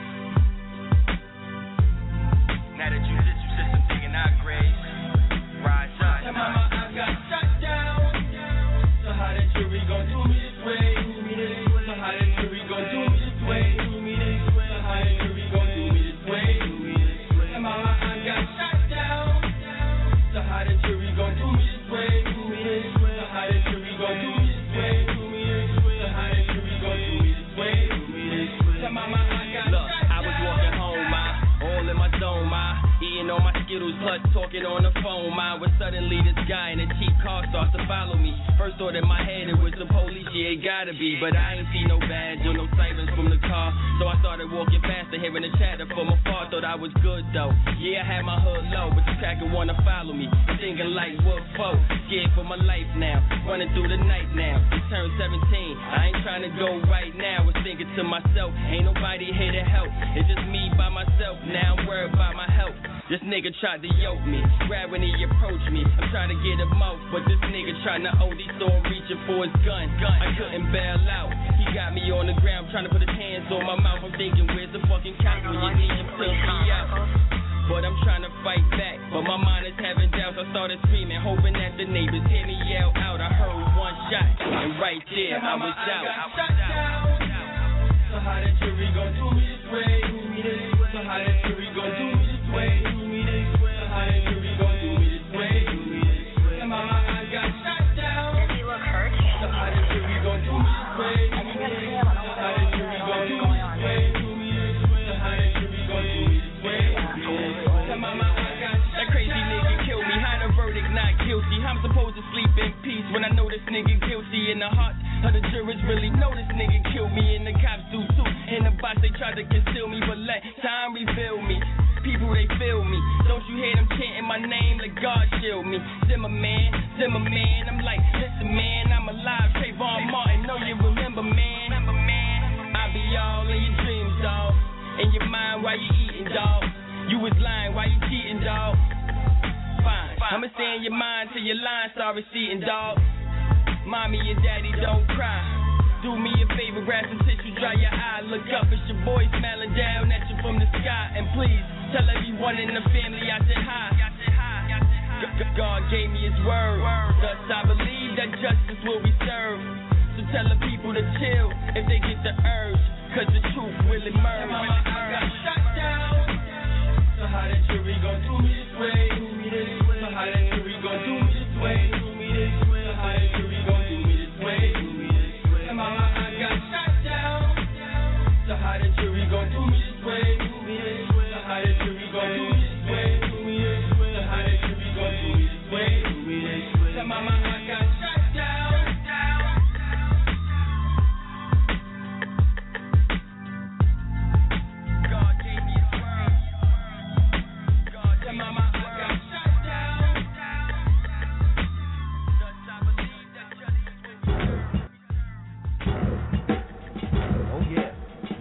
Now the judicial system digging our graves. Rise up. Hey mama, I got shot down. So how the jury gon' do me this way? So how the jury gon' do me this way? So how the jury gon' do me this way? Hey mama, I got shot down. So how the jury gon' do me this way? So how the jury gon' do me this way? So how the jury gon' do me this way? Hey mama, I got Look, I was walking home, all in my zone, eating all my Skittles, plus talking on the phone, when suddenly this guy in a cheap car starts to follow me. First thought in my head it was the police, yeah, it gotta be, but I ain't see no badge or no sirens from the car, so I started walking faster, hearing the chatter from afar, thought I was good though. Yeah, I had my hood low, but this cracker wanna follow me, thinking like what for? Scared for my life now, running through the night now. I turned 17, I ain't trying to go right now. Was thinking to myself, ain't nobody here to help. It's just me by myself. Now I'm worried about my health. This nigga tried to yoke me, grab when he approached me. I'm trying to get him out, but this nigga trying to OD, so I'm reaching for his gun. I couldn't bail out. He got me on the ground, trying to put his hands on my mouth. I'm thinking, where's the fucking cop when you need him to be out? but I'm trying to fight back. But my mind is having doubts. I started screaming, hoping that the neighbors hear me yell out. I heard one shot, and right there I was out. Shot down. So how the jury gon' do me this way? So how the jury gon' do me this way? So how the jury gon' do me this way? And mama, I got shot down. Does he look hurt? So how the jury gon' do me this way? So how the jury gon' do me this way? So how the jury gon' do me this way? And mama, I got shot down. That crazy nigga killed me. How the verdict not guilty? I'm supposed to sleep in peace when I know this nigga guilty. In the hearts of the jurors really know this nigga killed me. And the cops do too. In the box they tried to conceal me, but let time reveal me. People they feel me. Don't you hear them chanting my name like God shield me? Zimmerman, Zimmerman. I'm like, listen man, I'm alive. Trayvon Martin, know you remember man. I be all in your dreams, dawg. In your mind while you eating, dawg. You was lying while you cheating, dawg. Fine, I'ma stay in your mind till your line start receding, dawg. Mommy and daddy don't cry. Do me a favor, grab some tissue, dry your eye. Look up, it's your boy smiling down at you from the sky. And please, tell everyone in the family I said hi. God gave me his word. Thus I believe that justice will be served. So tell the people to chill if they get the urge. Cause the truth will emerge. Mama, I got shot down. So how the jury gon' do me this way? So how the jury gon' do me this way? So how the jury gon' do me this way? Mama, I got shot down. So how the jury gon' do me this way? So how the jury gon' do me this way? So how the jury gon' do me this way? So mama, I got shot down. God gave me his word. So mama, I got shot down. Thus I believe that justice will be served. Oh yeah.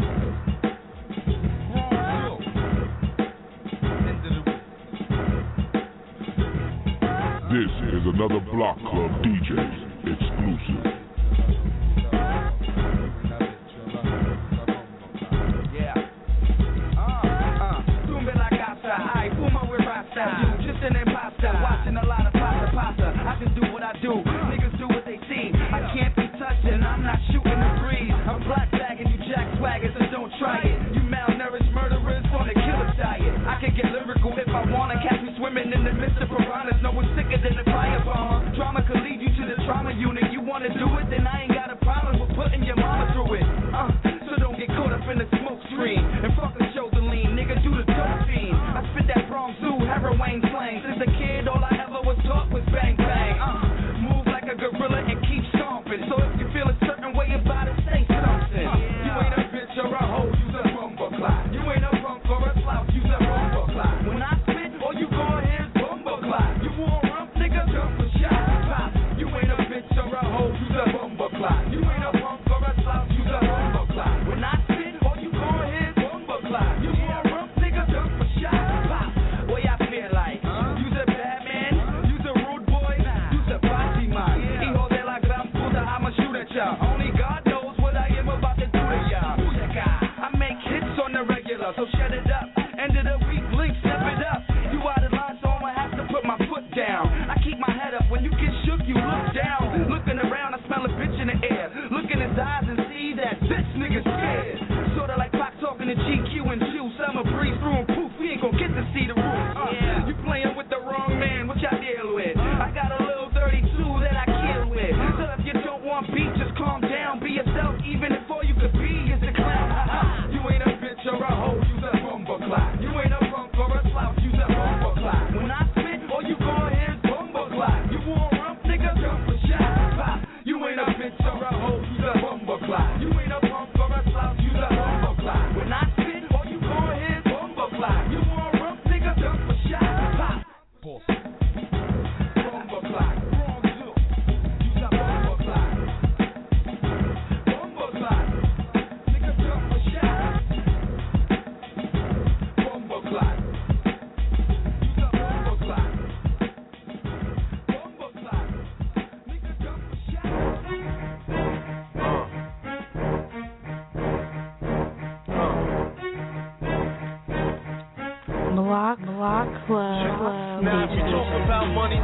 This is another Block Club DJs exclusive. Yeah. Tumbe la casa, I fuma with Rasta. You just an imposter, watching a lot of pasta. I just do what I do, niggas do what they see. I can't be touched and I'm not shooting the breeze. I'm black bagging you jack swaggers, so don't try it. You malnourished murderers on a killer diet. I can get lyrical if I wanna, catch me swimming in the midst of piranhas. No one's sicker than a fire bomber. Drama could lead you to the trauma unit. You wanna do it, then I ain't got a problem with putting your mama through it. So don't get caught up in the smoke screen. And fuck the shoulder lean, nigga, do the dope fiend. I spit that Bronx Zoo, heroin slang. Since a kid, all I ever was taught was bang bang. Move like a gorilla and keep stomping. So if you feel a certain way about it, say something. You ain't a bitch or a hoe, you's a bumper clock. You ain't a punk or a slouch, you's a bumper clock. When I spit, all you gon' hear is bumper clock. You want rump, nigga, jump a shot, pop. You ain't a bitch or a hoe, you's a bumper clock. You ain't a punk or a slouch, you's a bumper clock. When I spit, all you gon' hear is bumper clock. You want rump, nigga, jump a shot, pop. What y'all feel like? You's a bad man, you's a rude boy, you's a bossy man. Hijo de la gran puta, I'ma shoot at y'all. Only God knows what I am about to do to y'all. I make hits on the regular, so shut it up. End of the week, link, step it up. You out of line, so I'ma have to put my foot down. I keep my head up, when you get shook, you look down. Looking around, I smell a bitch in the air. Look in his eyes and see that this nigga's scared. Sorta like Pac talking to GQ and Q. Summer breeze through and poof, we ain't gon' get to see the roof. You playing with the wrong man, what y'all deal with? I got a little 32 that I kill with. So if you don't want beat, just calm down. Be yourself, even if all you could be is a clown. You ain't a bitch or a hoe, you's a bumper clock. You ain't a punk or a slouch, you's a bumper clock. When I spit, all you gon' hear is bumper clock. You want rump, nigga, jump a shot, pop. You ain't a bitch or a hoe, you's a bumper clock. You ain't a punk or a slouch, you's a bumper clock. When I spit, all you gon' hear is bumper clock. You want rump, nigga, jump a shot, pop. Bumper clock, wrong zoo. You's a bumper clock. Bumper clock, nigga, jump a shot. Bumper clock. You's a bumper clock. Bumper clock.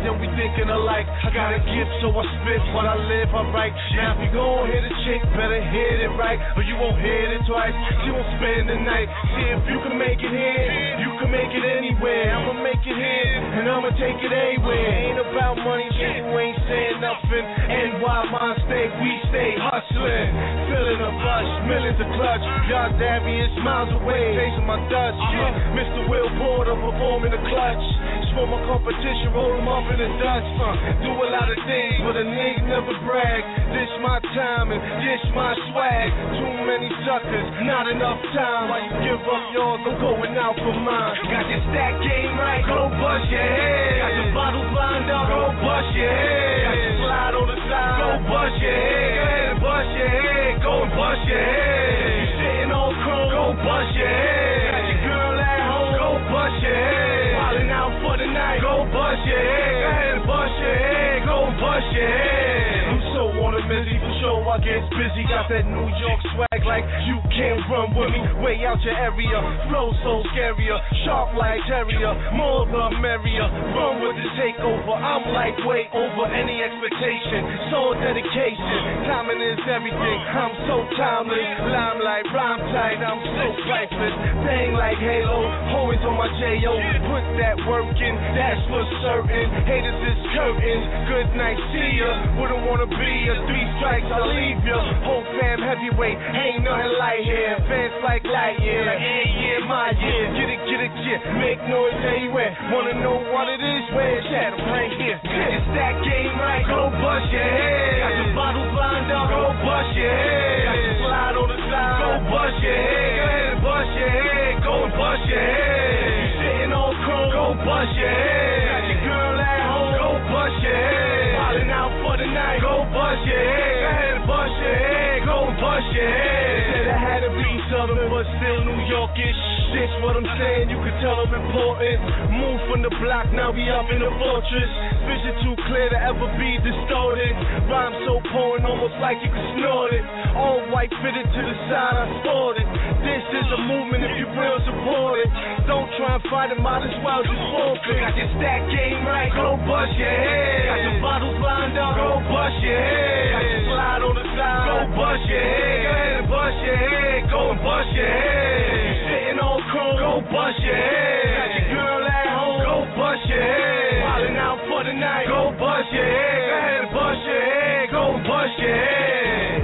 then we thinking alike. I got a gift, so I spit what I live, I write. Now if you gon' hit a chick, better hit it right, or you won't hit it twice. She won't spend the night. See if you can make it here, you can make it anywhere. I'ma make it here, and I'ma take it anywhere. Ain't about money, shit, you ain't saying nothing. And why mine stay, we stay hustling. Filling a bus, millions of clutch. Y'all Darius miles away, chasing my dust. Mr. Will Porter performing the clutch. Smoke my competition, roll them up in the dust. Do a lot of things, but a nigga never brag. This my time and this my swag. Too many suckers, not enough time. Why you give up yours, I'm going out for mine. Got your stack game right, go bust your head. Got your bottles lined up, go bust your head. Got your slide on the side, go bust your head. Go ahead and bust your head, go and bust your head. You sitting on chrome, go bust your head. Got your girl at home, go bust your head. Falling out for the night, go bust your head. Go ahead and bust your head, go and bust your head. I'm so on a busy for sure, I get busy. Got that New York swag like you can't run with me. Way out your area, flow so scarier. Sharp like terrier, more the merrier. Run with the takeover, I'm like way over any expectation. So dedication, timing is everything. I'm so timeless, limelight, rhyme tight, I'm so priceless. Bang like Halo, always on my J.O. Put that work in, that's for certain. Haters is curtains, good night, see ya. Wouldn't wanna be a 3 strikes, I'll leave ya. Whole fam heavyweight, ain't nothing light here. Fans like light year, like yeah, my year. Get it, make noise anywhere. Wanna know what it is? Where it's at? I'm right here. It's that game right, go bust your head. Got your bottles lined up, go bust your head. Got your slide on the side, go bust your head. Go ahead and bust your head, go and bust your head. You sitting on chrome, go bust your head. Got your girl at home, go bust your head. Falling out for the night, go bust your head. Go ahead and bust your head, go and bust your head. Said I had to be Southern, but still New Yorkish. This what I'm saying, you can tell I'm important. Move from the block, now we up in the fortress. Vision too clear to ever be distorted. Rhyme so pouring, almost like you can snort it. All white fitted to the side, I sport it. This is a movement if you real support it. Don't try and fight it, might as well just forfeit. Got your stack game right, go bust your head. Got your bottles lined up, go bust your head. Got your slide on the side, go bust your head. Go ahead and bust your head, go and bust your head. You sitting on chrome, go bust your head. Got your girl at home, go bust your head. Falling out for the night, go bust your head. Go ahead and bust your head, go and bust your head.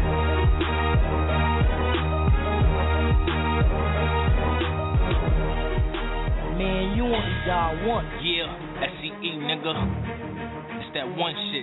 Man, you only got one. Yeah, SCE, nigga. It's that one shit.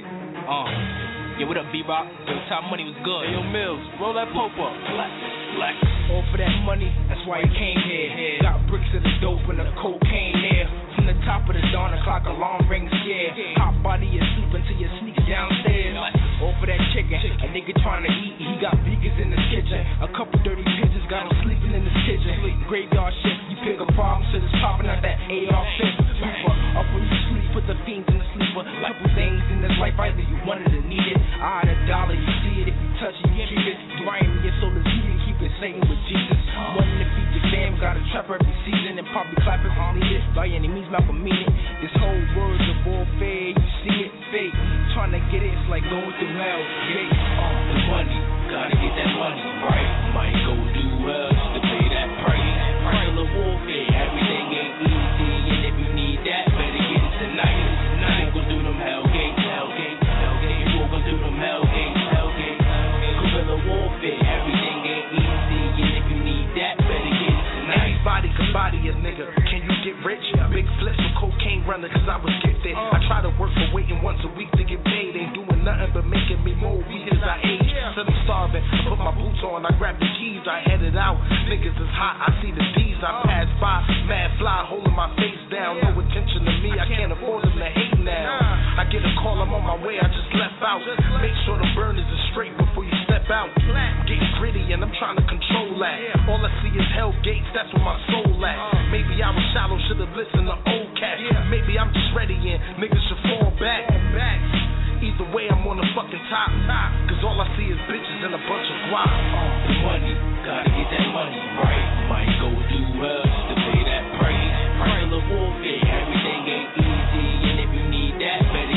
Yeah, what up, B-Rock? Yo, Top Money was good. Hey, yo, Mills, roll that pope up. Black. All for that money, that's why you came here. Got bricks of the dope and the cocaine here. From the top of the dawn, the clock alarm rings scared. Hot body is sleeping till you sneak downstairs. All for that chicken, a nigga trying to eat, he got vegans in his kitchen. A couple dirty pigeons got him sleeping in his kitchen. Graveyard shift, you pick a problem, so it's popping out that AR-15. Up when you sleep, put the fiends in the sleeper. Couple things in this life, either you wanted or need it. I had $1, you see it, if you touch it, you keep it. Drying your soul is heated, keep it Satan with Jesus. Wanting to feed your fam, got a trap every season, and probably clap if it's needed. By any means, not for meaning. This whole world's a warfare, you see it, fake. Trying to get it, it's like going through hell. Yeah, the money, gotta get that money, right? Might go do well just to pay that price. Real warfare, everything ain't easy, and if you need that, better get it tonight. You gon' do them hell gates. You gon' do them hell gates. Guerrilla warfare, everything ain't easy, and if you need that, better get it tonight. Anybody can body a nigga. Can you get rich? Big flips with cocaine runner, cause I was gifted. I try to work for waiting once a week to get paid. Ain't doing nothing but making me more weak as I age. Said I'm starving, I put my boots on, I grab the keys, I headed out. Niggas is hot, I see the D's, I pass by. Mad fly, holding my face down. No attention to me, I can't afford them to hate now. I get a call, I'm on my way, I just left out. Make sure the burners are straight before you step out. Getting gritty and I'm trying to control that. All I see is hell gates, that's where my soul at. Maybe I was shallow, should've listened to old cats. Maybe I'm just ready and niggas should fall back. Either way, I'm on the fucking top. Cause all I see is bitches and a bunch of guap. The money, gotta get that money right. Might go do well just to pay that price. Real warfare, everything ain't easy, and if you need that, better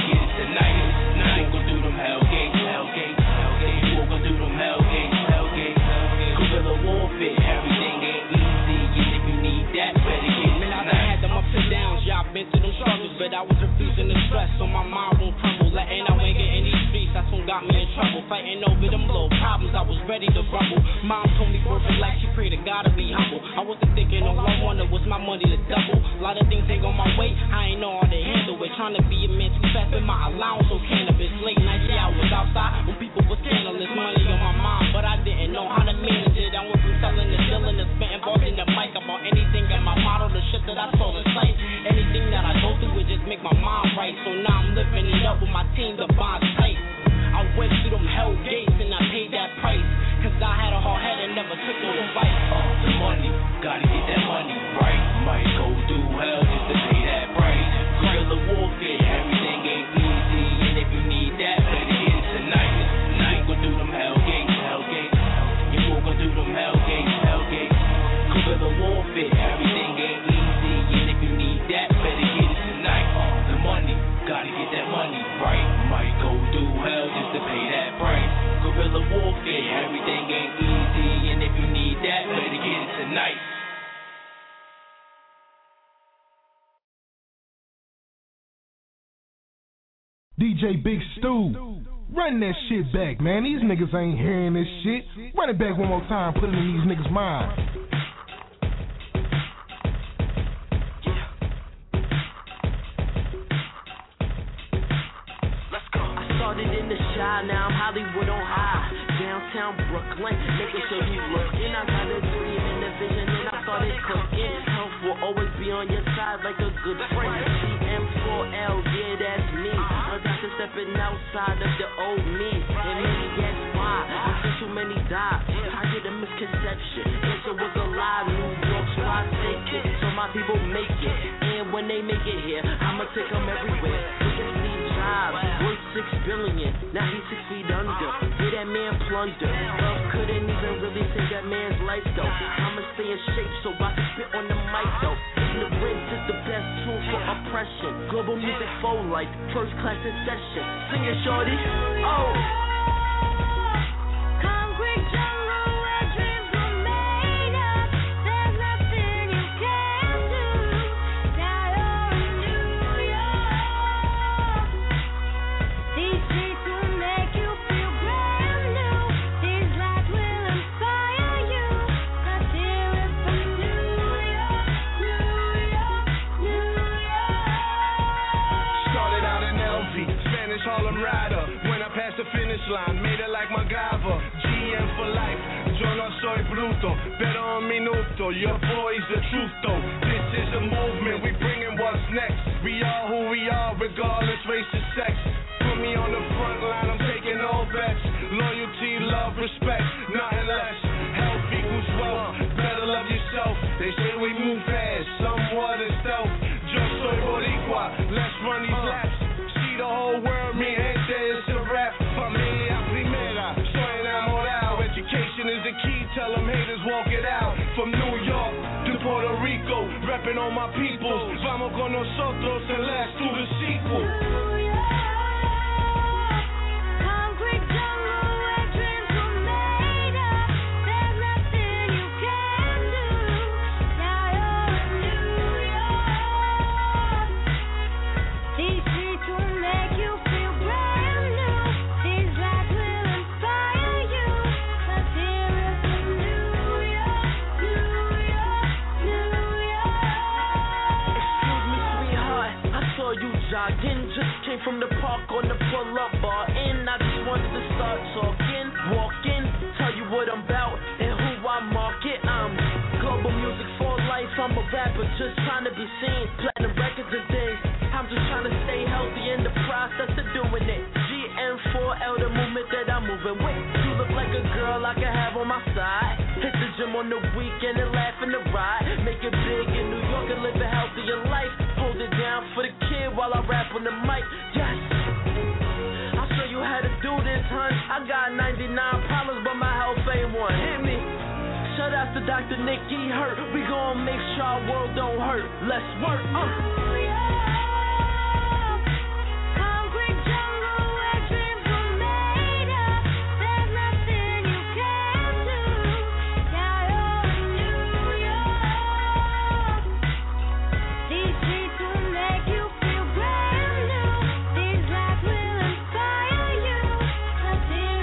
trouble, fighting over them little problems. I was ready to rumble. Mom told me work it like she prayed to God to be humble. I wasn't thinking all I wanted was my money to double. A lot of things ain't on my way, I ain't know how to handle it. Trying to be a man too fast with my allowance on cannabis. Late night, yeah, I was outside when people was scandalous. Money on my mind, but I didn't know how to manage it. I went from selling to dealing to spitting balls in the mic about anything in my model, the shit that I saw in sight. Anything that I go through would just make my mind right. So now I'm living it up with my team, the bond's tight. I went through them hell gates and I paid that price. Cause I had a hard head and never took no advice. The money, gotta get that money right. Might go through hell just to pay that price. Guerrilla warfare, everything ain't easy. And if you need that, better get it tonight. Tonight, go through them hell gates, hell gates. You go through them hell gates, hell gates. Guerrilla warfare, everything ain't easy. And if you need that, better get it tonight. The money, gotta get that money right. Might go through hell just to pay that price. Guerrilla warfare, everything ain't easy. And if you need that, better get it tonight. DJ Big Stu, run that shit back, man. These niggas ain't hearing this shit. Run it back one more time, put it in these niggas' minds. Started in the Chi, now I'm Hollywood on high. Downtown Brooklyn, making sure you looking. I got a dream and a vision and I started cooking. Health will always be on your side like a good friend. GM4L, yeah, that's me. A doctor stepping outside of the old me. And many ask why, I see too many die. I get a misconception, answer was a lie. New York's why I take it, so my people make it. And when they make it here, I'ma take them everywhere. Worth $6 billion, now he's 6 feet under. Did that man plunder? Love couldn't even really save that man's life though. I'ma stay in shape so I can spit on the mic though. Ignorance is the best tool for oppression. Global music for life, first class in session. Sing it, shorty. Oh. Concrete jungle where dreams were made of. There's nothing you can't do. Now you're in New York. These streets will make you feel brand new. These lights will inspire you. Let's hear it from New York, New York, New York. Started out in LV, Spanish Harlem Rider. When I passed the finish line, made it like MacGyver. GM for life, yo no soy bruto, pero un minuto. Your boy's the truth though. This is a movement, we bringing what's next. We are who we are, regardless race or sex. Put me on the front line, I'm taking all bets. Loyalty, love, respect, nothing less. Health equals wealth, better love yourself. They say we move fast, somewhat in stealth. Yo soy boricua, let's run these laps. See the whole world, mi gente, it's a rap. Familia primera, soy enamorado. Education is the key, tell them haters walk it out. From New York to Puerto Rico, repping on my peoples. Vamos con nosotros and let's do the sequel. Concrete jungle where dreams were made of. There's nothing you can't do. Now you're in New York. These streets will make you feel brand new. These lights will inspire you. Let's hear it from New York, New York, New York. Excuse me, sweetheart, I saw you jogging. Just came from the park on the pull-up bar. And I just wanted to start talking, walking, tell you what I'm about and who I market. I'm global music for life. I'm a rapper just trying to be seen. Platinum records and things. I'm just trying to stay healthy in the process of doing it. GM4L, the movement that I'm moving with. You look like a girl I can have on my side. Hit the gym on the weekend and laugh in the ride. Make it big in New York and live a healthier life. Hold it down for the kid while I rap on the mic. Yes. I'll show you how to do this, hun. I got 99 problems, but my health ain't one. Hit me. Shout out to Dr. Nicky Hurt. We gon' make sure our world don't hurt. Let's work. Concrete jungle where dreams were made of. There's nothing you can't do. Now you're in New York. These streets will make you feel brand new. These lights will inspire you. Let's hear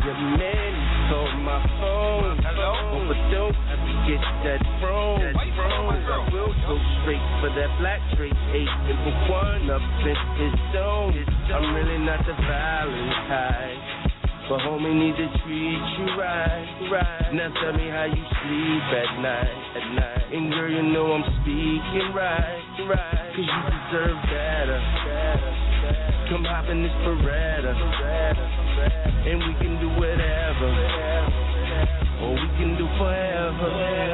your man, he called my phone. Oh, but don't have to get that wrong. Cause I will go straight for that black trait. 8 and 1 up in his zone. I'm really not the violent type, but homie need to treat you right. Now tell me how you sleep at night. And girl, you know I'm speaking right. Cause you deserve better. Come hop in this Beretta, and we can do whatever, or we can do forever.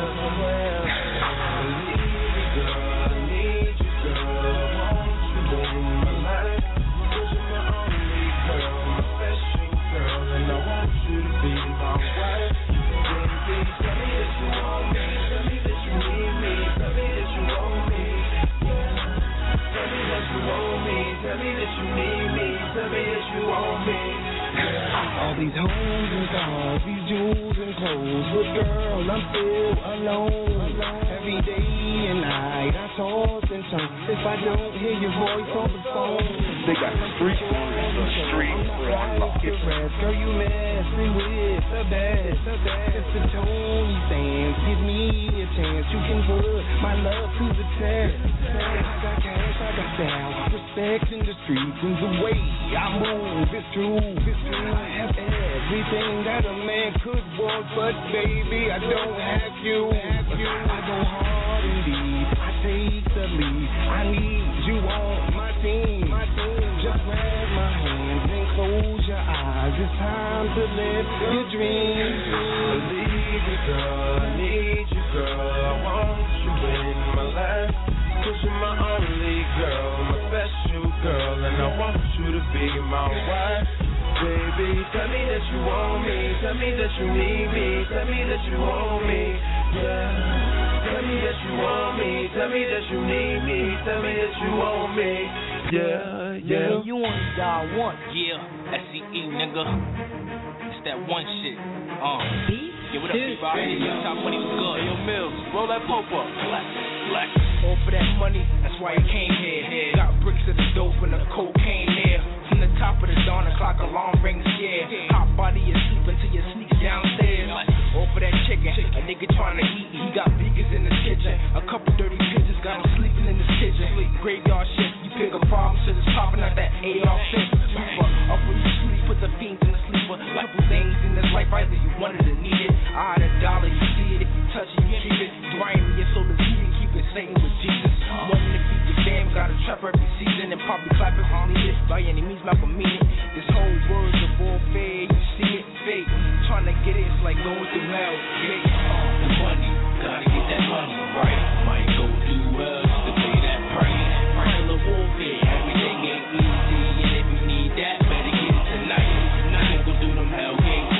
All these homes and cars, these jewels and clothes, but girl, I'm still alone. Every day and night I toss and turn. If I don't hear your voice on the phone, they got the street on lock. Get rest, girl, you mess me with the best. It's the Tony stands, give me a chance. You can put my love to the test. I got cash, I got style, respect in the streets and the way I move. It's true. I have everything that a man could want, but baby, I don't have you. I go hard indeed, I take the lead. I need you on my team. Just grab my hands and close your eyes. It's time to live your dreams. Believe me, girl, I need you, girl. I want you in my life. Cause you're my only girl, my special girl, and I want you to be my wife. Baby, tell me that you want me, tell me that you need me, tell me that you want me, yeah. Tell me that you want me, tell me that you need me, tell me that you want me, yeah. You want it, I want. Yeah, SCE, nigga. It's that one shit. Yeah, what up, B-Robbie? Top money was good. Yo, Mills, roll that pope up. Black. All for that money, that's why you came here. Got bricks of the dope and the cocaine here. From the top of the dawn, the clock alarm rings, yeah. Hot body is sleeping till you sneak downstairs. All for that chicken, a nigga trying to eat. He got vegans in his kitchen. A couple dirty pigeons got him sleeping in his kitchen. Graveyard shift, you pick a problem, shit is popping out that AR-15. Up when you sleep, put the fiends in the sleeper. Couple things in this life, either you wanted or need it. I had $1, you see it. If you touch it, you keep it. Drying me your soul is heated, keep it Satan with Jesus. Wanting to feed your fam, got a trap every season and probably clap if I need it. By any means, not for me. This whole world's a warfare, you see it, fake. Trying to get it, it's like going through hell. The money, gotta get that money right. Might go do well to pay that price. Real warfare, everything ain't easy, and if you need that, better get it tonight. You gon' do them hell gates.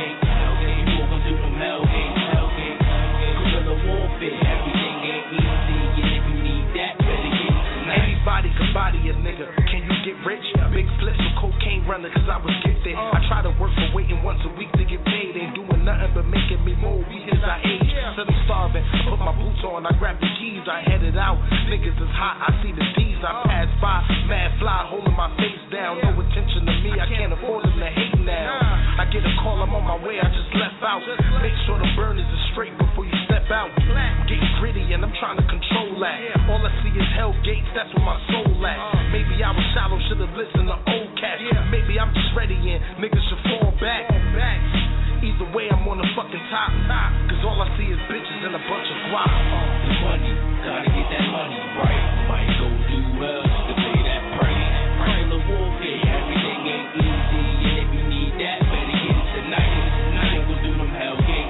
You gon' do them hell gates. Guerrilla warfare, everything ain't easy, and if you need that, better get it tonight. Anybody can body a nigga. Can you get rich? Big flips with cocaine runner, cause I was gifted. I try to work for waiting once a week to get paid. Ain't doing nothing but making me more weak as I age. Said I'm starving, I put my boots on, I grab the keys, I headed out. Niggas is hot, I see the D's, I pass by. Mad fly, holding my face down. No attention to me, I can't afford them to hate now. I get a call, I'm on my way, I just left out. Make sure the burners is straight before you step out. I'm getting gritty and I'm trying to control that. All I see is hell gates, that's where my soul at. Maybe I was shallow, should've listened to old cats. Maybe I'm just ready and niggas should fall back. Either way, I'm on the fucking top. Cause all I see is bitches and a bunch of guap. The money, gotta get that money right. Might go do well to pay that price. Real warfare, everything ain't easy, and if you need that, better get it tonight. You gon' do them hell gates.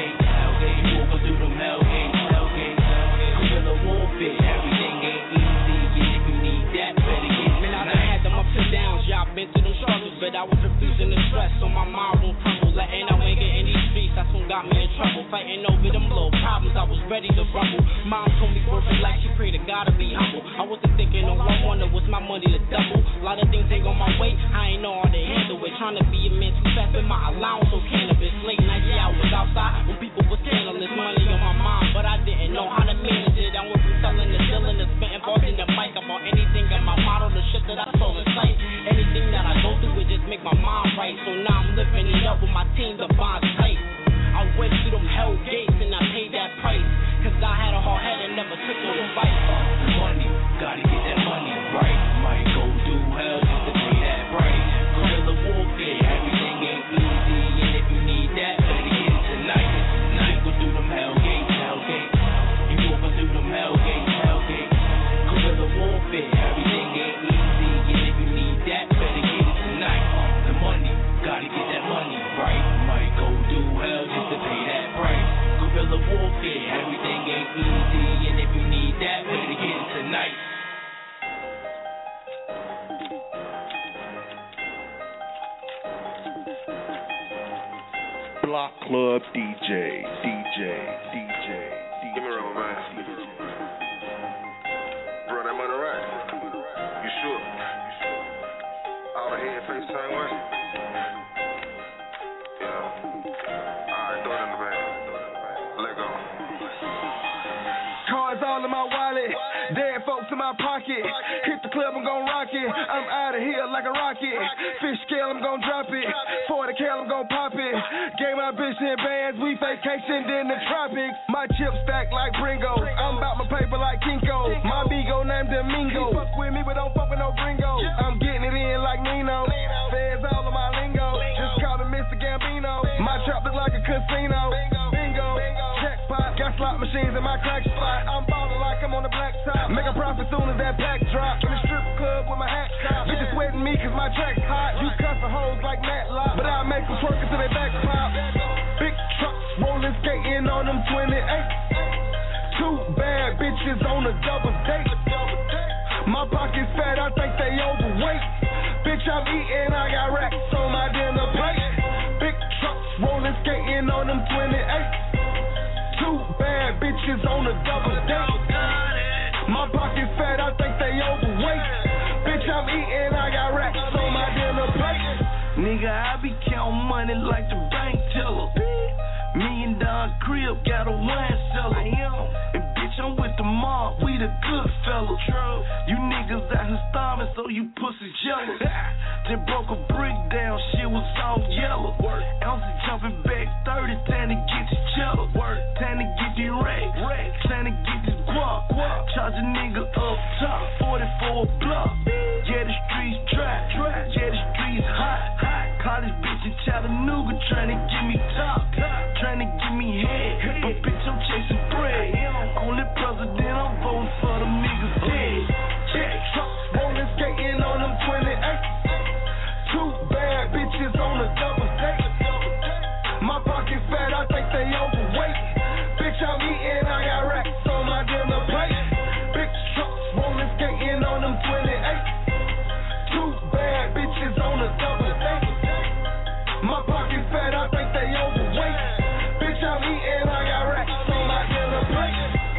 You gon' do them hell gates. Guerrilla warfare, everything ain't easy, and if you need that, better get it tonight. Man, I done had them ups and downs, yeah, I've been through them struggles, but I was refusing to stress, so my mind won't crumble. Letting I ain't get in these streets, that's what got me in trouble. Fighting over them little problems, I was ready to rumble. Mom told me working like she prayed to God to be humble. I wasn't thinking no one wonder was my money to double. A lot of things ain't on my way, I ain't know how to handle it. Trying to be a man too fast in my allowance on cannabis. Late night, yeah, I was outside when people was scandalous. Money on my mind, but I didn't know how to manage it. I went from selling to dealing to spitting balls in the mic about anything in my motto, the shit that I saw in sight. Anything that I go through, it just make my mind right. So now I'm living it up with my Block Club DJ. Give me a roll, man. Bro, that money right? You sure? All the head face same way? Yeah. Alright, throw it in the bag. Let go. Cars all in my wallet, dead folks in my pocket. Hit the club, I'm gon' rock it. I'm out of here like a rocket. Fish scale, I'm gon' drop it. 40 cal, I'm gon' pop it. Gave my bitch in bands, we vacationed in the tropics. My chips stack like Bringo. I'm about my paper like Kinko. My Bigo named Domingo. Fuck with me, but don't fuck with no gringo. I'm getting it in like Nino. Feds all of my lingo. Just call him Mr. Gambino. My trap look like a casino. Bingo. Jackpot. Got slot machines in my crack spot. I'm ballin' like I'm on the black top. Make a profit soon as that pack drop. In the strip club with my hat top. Bitches sweating me cause my track's hot. You cuffin' hoes like Matlock. But I make them twerk until they back pop. Big trucks rollin' skating on them 28. Two bad bitches on a double date. My pockets fat, I think they overweight. Bitch, I'm eating, I got racks on my dinner plate. Big trucks rollin' skating on them 28. Two bad bitches on a double date. My pockets fat, I think they overweight. Bitch, I'm eating, I got racks on my dinner plate. Nigga, I be counting money like the bank teller. $1 million crib, got a wine cellar. And bitch, I'm with the mob, we the good fellas. You niggas out here starving, so you pussy jealous. Just broke a brick down, shit was all yellow. Ounces jumping back 30, time to get this cheddar. Time to get these racks, time to get this guap. Charge a nigga up top, 44 a block. Yeah, the streets dry, yeah, the streets hot. College bitch in Chattanooga trying to get me top, trying to give me head, but bitch I'm chasing bread. Only president I'm voting for, them niggas dead. Check trucks rollin' skating on them 28. Two bad bitches on a double date. My pockets fat, I think they overweight. Bitch, I'm eating, I got racks on my dinner plate. Big trucks rollin' skating on them 28. Two bad bitches on a double date. My pockets fat, I think they overweight. Bitch, I'm eating, I got racks on my dinner plate.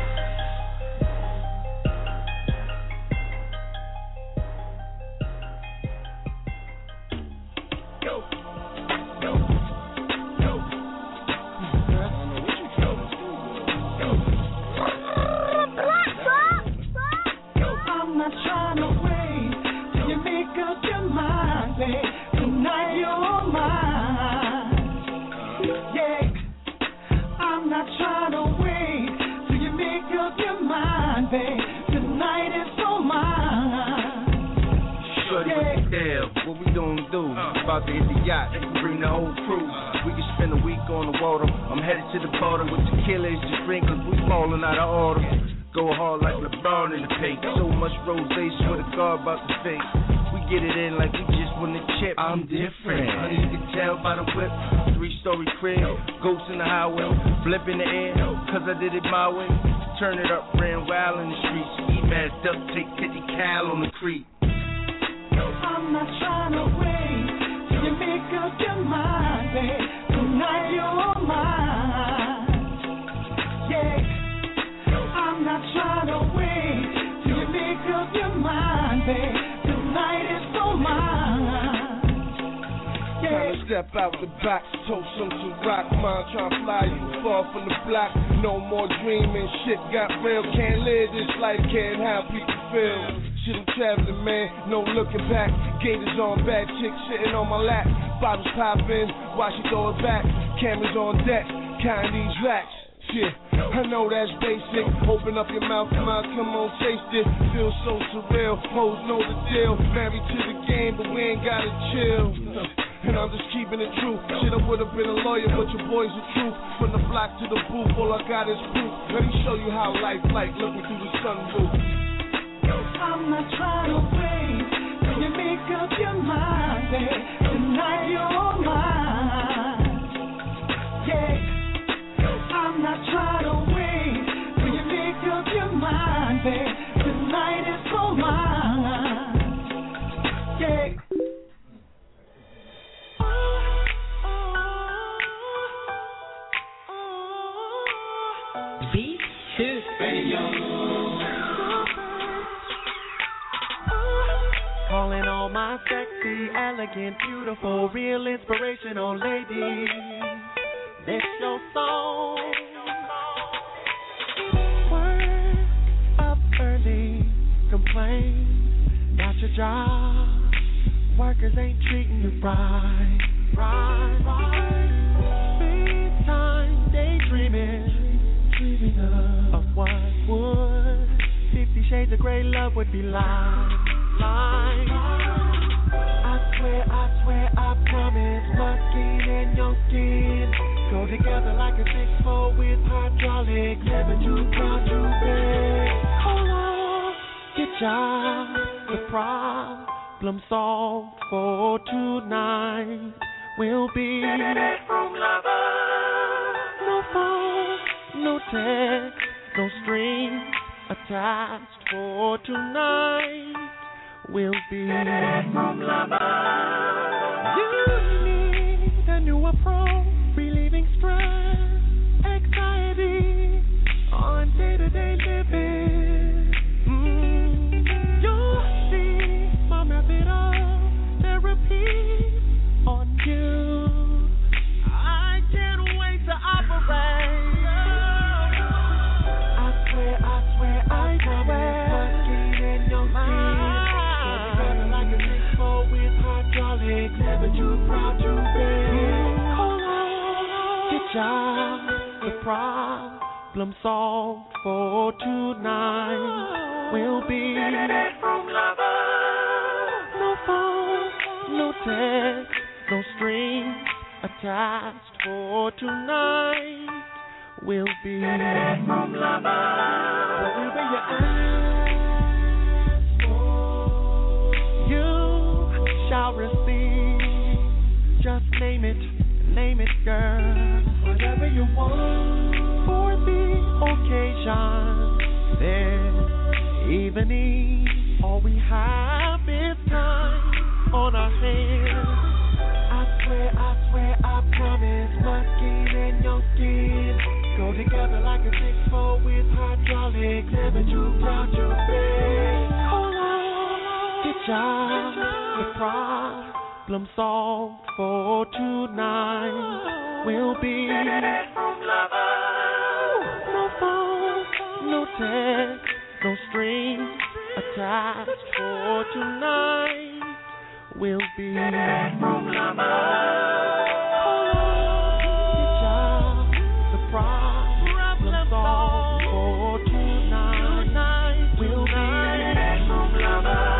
I'm not trying to wait till you make up your mind, babe. Tonight you're mine. Yeah, I'm not trying to wait till you make up your mind, babe. Tonight is all mine. Shorty, what the hell? What we gonna do? About to hit the yacht, bring the whole crew. We can spend a week on the water. I'm headed to the border with tequila, just drink, cause we falling out of order. Go hard like LeBron in the paint. So much rosé, swear to God about the fake. We get it in like we just won the chip. I'm different. Honey, you can tell by the whip. 3-story crib, ghost in the highway, flip in the air, cause I did it my way. Turn it up, ran wild in the streets. Ski mask up, take 50 cal on the creek. I'm not trying to wait till you make up your mind, babe. Tonight you're mine. Yeah. I'm not trying to wait till you make up your mind, babe. Tonight is so mine. Yeah. Time to step out the box, toast some to rock. Mind trying to fly you far from the block. No more dreaming, shit got real. Can't live this life, can't have people feel. Shit, I'm traveling, man, no looking back. Gators on, bad chicks sitting on my lap. Bottles popping, watch it throw it back. Cameras on deck, counting these racks. Shit, I know that's basic. Open up your mouth, come on, taste it. Feels so surreal, hoes know the deal. Married to the game, but we ain't gotta chill. And I'm just keeping it true. Shit, I would've been a lawyer, but your boy's the truth. From the block to the booth, all I got is proof. Let me show you how life like, looking through the sunroof. I'm not trying to wait till you make up your mind, babe. Tonight you're mine. Yeah. I'm not trying to wait till you make up your mind, babe. Tonight is all mine. Yeah. Calling all my sexy, elegant, beautiful, real inspirational ladies. This your song. Work up early, complain, not your job. Workers ain't treating you right. Spend time daydreaming, dreaming of what would 50 Shades of Grey love would be like. I swear, I promise, my skin and your skin go together like a 6-4 with hydraulics. Never too proud to beg. Hold on, get job, the problem solved for tonight. We'll be bedroom lovers. No phone, no text, no strings attached for tonight. We'll be bedroom lovers. You need a new approach, relieving stress, anxiety on day-to-day living. You'll see my method of therapy on you. I can't wait to operate. I swear, I promise. Never too proud to beg. Hold on, get job, the problem solved for tonight. We'll be bedroom lovers. No phone, no text, no strings attached for tonight. We'll be bedroom lovers. Whatever you ask for, you shall receive. Just name it, girl. Whatever you want for the occasion. This evening, all we have is time on our hands. I swear, I promise, my skin and your skin go together like a 6-4 with hydraulics. Never too proud to beg. Hold on, get job, the problem solved for tonight. We'll be bedroom lovers. No phone, no text, no strings attached for tonight. We'll be bedroom lovers. Get job, the problem solved for tonight. We'll be bedroom lovers.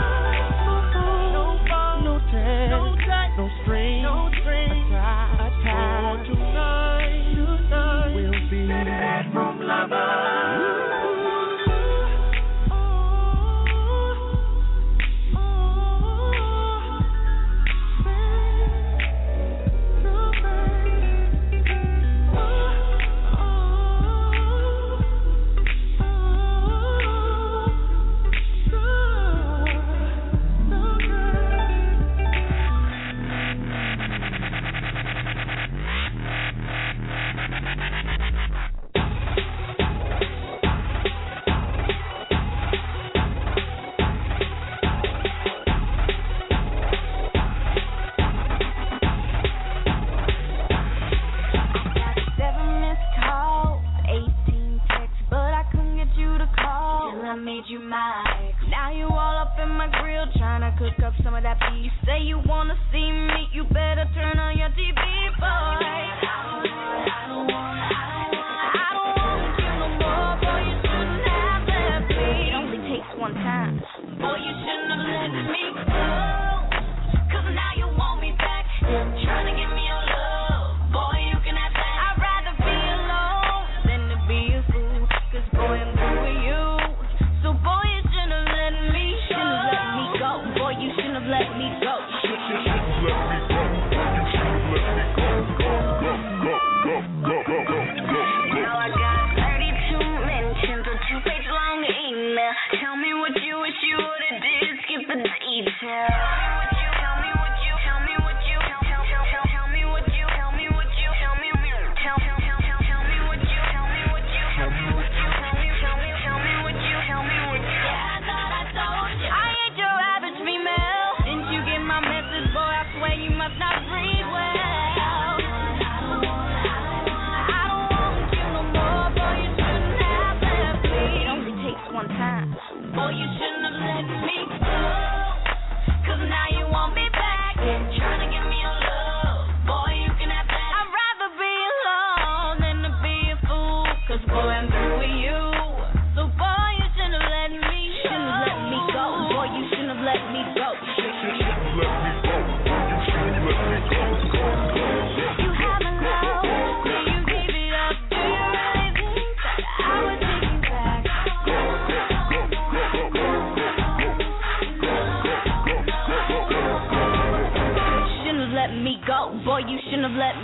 No strings attached for tonight. We'll be bedroom lovers.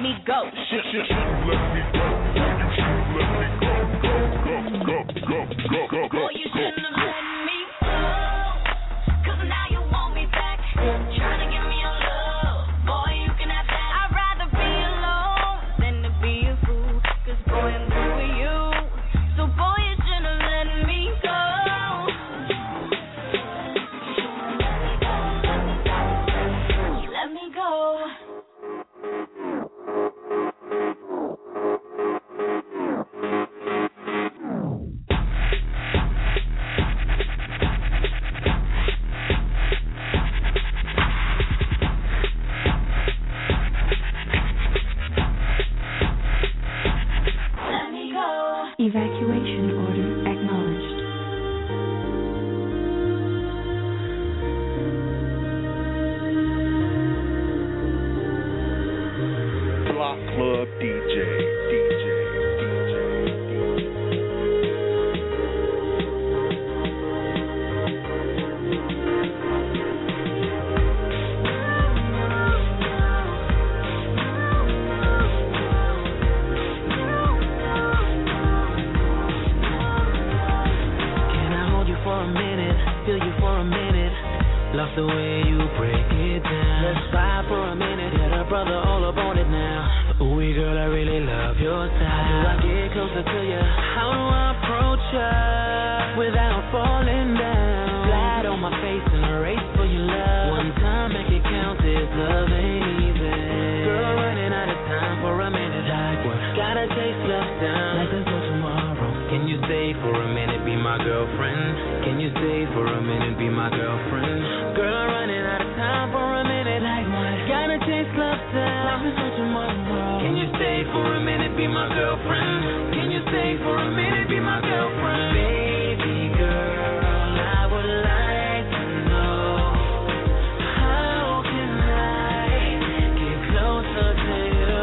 me go. Should you let me go? Boy, you shouldn't have let me go. 'Cause now you want me back. Trying to give me your love. Boy, you can have that. I'd rather be alone than to be a fool. 'Cause boy, I'm through with you. So boy, you shouldn't have let me go. Let me go. Evacuation order acknowledged. Block Club DJ. Love the way you break it down. Let's vibe for a minute. Get a brother all up on it now. Ooh, girl, I really love your style. How do I get closer to you? How do I approach you without falling down? Flat on my face in a race for your love. One time, make it count. This love ain't easy. Girl, running out of time for a minute. Like what? Gotta chase love down like there's no tomorrow. Can you stay for a minute? Be my girlfriend. Can you stay for a minute? Be my girlfriend. Girl, I'm running out of time for a minute. Like what? Gotta chase love down like there's no tomorrow. Can you stay for a minute? Be my girlfriend. Can you stay for a minute? Be my girlfriend. Baby girl, I would like to know, how can I get closer to you?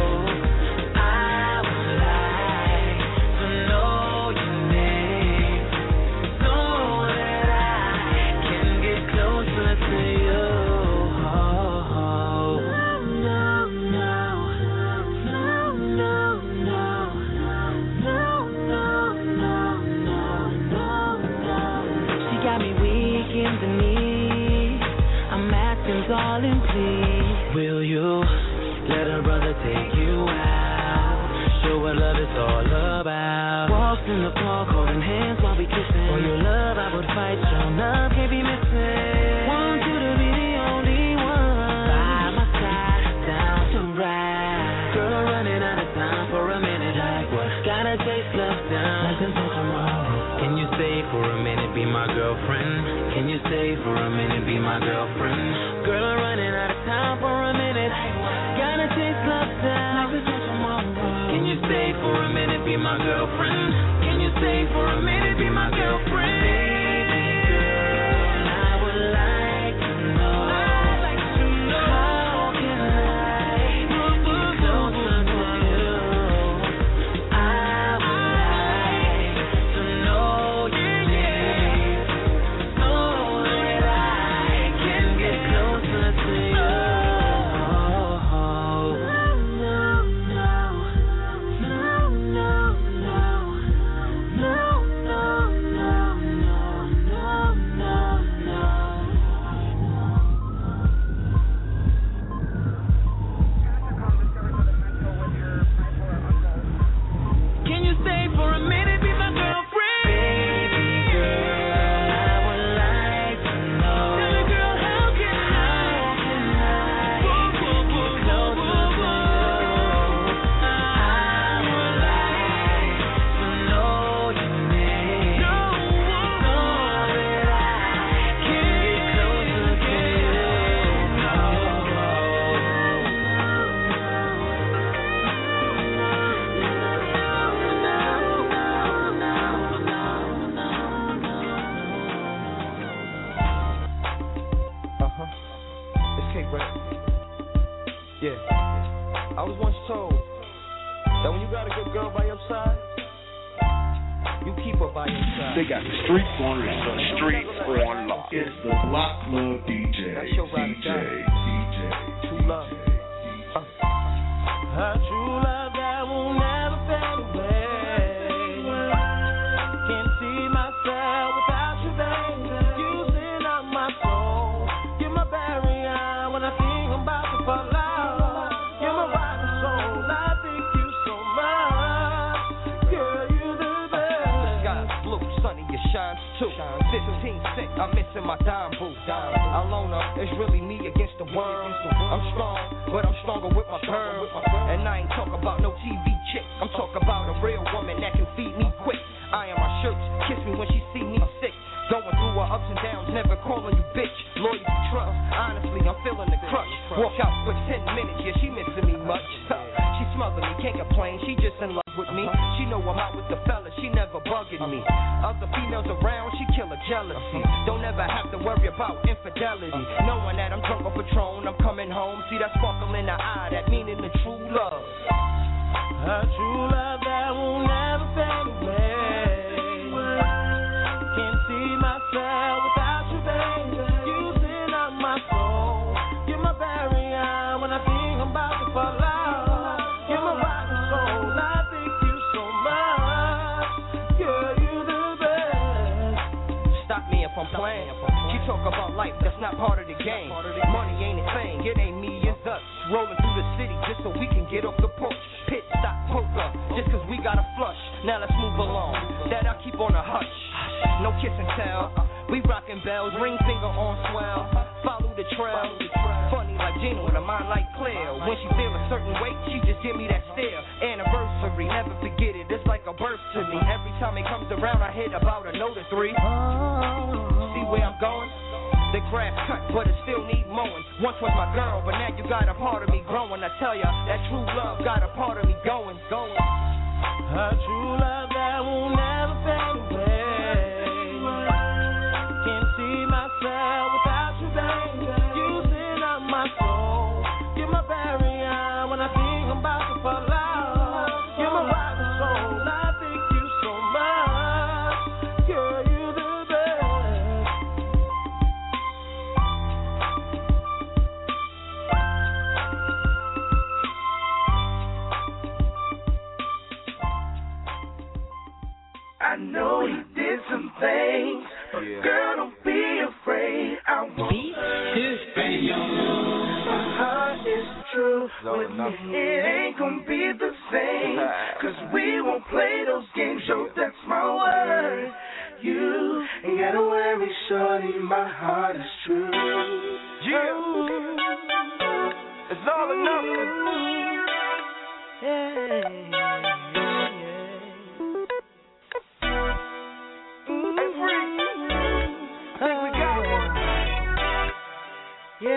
I would like to know your name so that I can get closer to you. Darling, please, will you let a brother take you out? Show what love is all about. Walks in the park, holding hands while we kissing. For your love, I would fight. Your love can't be missing. Want you to be the only one by my side, down to ride. Girl, I'm running out of time for a minute. Like what? Gotta chase love down like there's no tomorrow. Can you stay for a minute? Be my girlfriend. Can you stay for a minute? Be my girlfriend. Girl, I'm running out of time for a minute. Gotta chase love down like there's no tomorrow. Can you stay for a minute? Be my girlfriend. Can you stay for a minute? Be my girlfriend. Baby girl, I would like to know, how can I get closer to you? I would like to know your name so that I can get closer to you. Can you stay for a minute? Be my girlfriend. Baby girl, I would like to know. Tell me, girl, how can I get closer to you? I would like to know your name so that I can get closer to you. It's K-Rap. Yeah. I was once told that when you got a good girl by your side, you keep her by your side. They got the streets on lock. The streets on lock. It's the Block Club DJ. That's your ride or die. DJ. True love. A true love that will never fade away. Can't see myself without you, baby. You send up my soul. You're my barrier when I think I'm about to fall out. You're my rock and soul. I thank you so much. Girl, you the best. The sky's blue, sunny, it shines too. 15 cents, I'm missing my dime boo. Alone, it's really me against the world. I'm strong, but I'm stronger with my girl. And I ain't talking about no TV chick. I'm talking about a real woman that can feed me quick. I am my shirts, kiss me when she see me sick. Going through her ups and downs, never calling you bitch. Loyalty, trust, honestly, I'm feeling the crush. Walk out for 10 minutes, yeah, she missing me much. She smothering me, can't complain, she just in love with me. She know I'm out with the fellas, she never bugging me. Other females around, she kill her jealousy. Don't ever have to worry about infidelity. Knowing that I'm drunk off Patron, I'm coming home. See that sparkle in the eye, that meaning the true love. A true love that will never fade away. Can't see myself without you, baby. You send up my soul. You're my barrier when I think I'm about to fall out. You're my rock and soul. I thank you so much. Girl, you the best. Stop me if I'm playing. She talk about life, that's not part of the game. Money ain't a thing, it ain't me, it's us. Rolling through the city just so we can get off the porch. Pit stop, poker, just cause we got a flush. Now let's move along, that I keep on a hush. No kiss and tell, we rockin' bells, ring finger on swell. Follow the trail, funny like Gina with a mind like Claire. When she feel a certain weight, she just give me that stare. Anniversary, never forget it, it's like a birth to me. Every time it comes around, I hit about a note or three. See where I'm going? The grass cut, but it still need mowing. Once was my girl, but now you got a part of me growing. I tell ya, that true love got a part of me going. A true love that will never fade away. Can't see myself without you, baby. You send up my soul. You're my barrier when I think I'm about to fall out. You're my rock and soul. I thank you so much. Girl, you the best. I know he did some things, but girl, don't be afraid. I won't hurt you. My heart is true with me. It ain't gonna be the same, cause we won't play those games. Yo, that's my word. You ain't gotta worry, shorty, my heart is true. Yeah, it's all enough. Yeah. Yeah,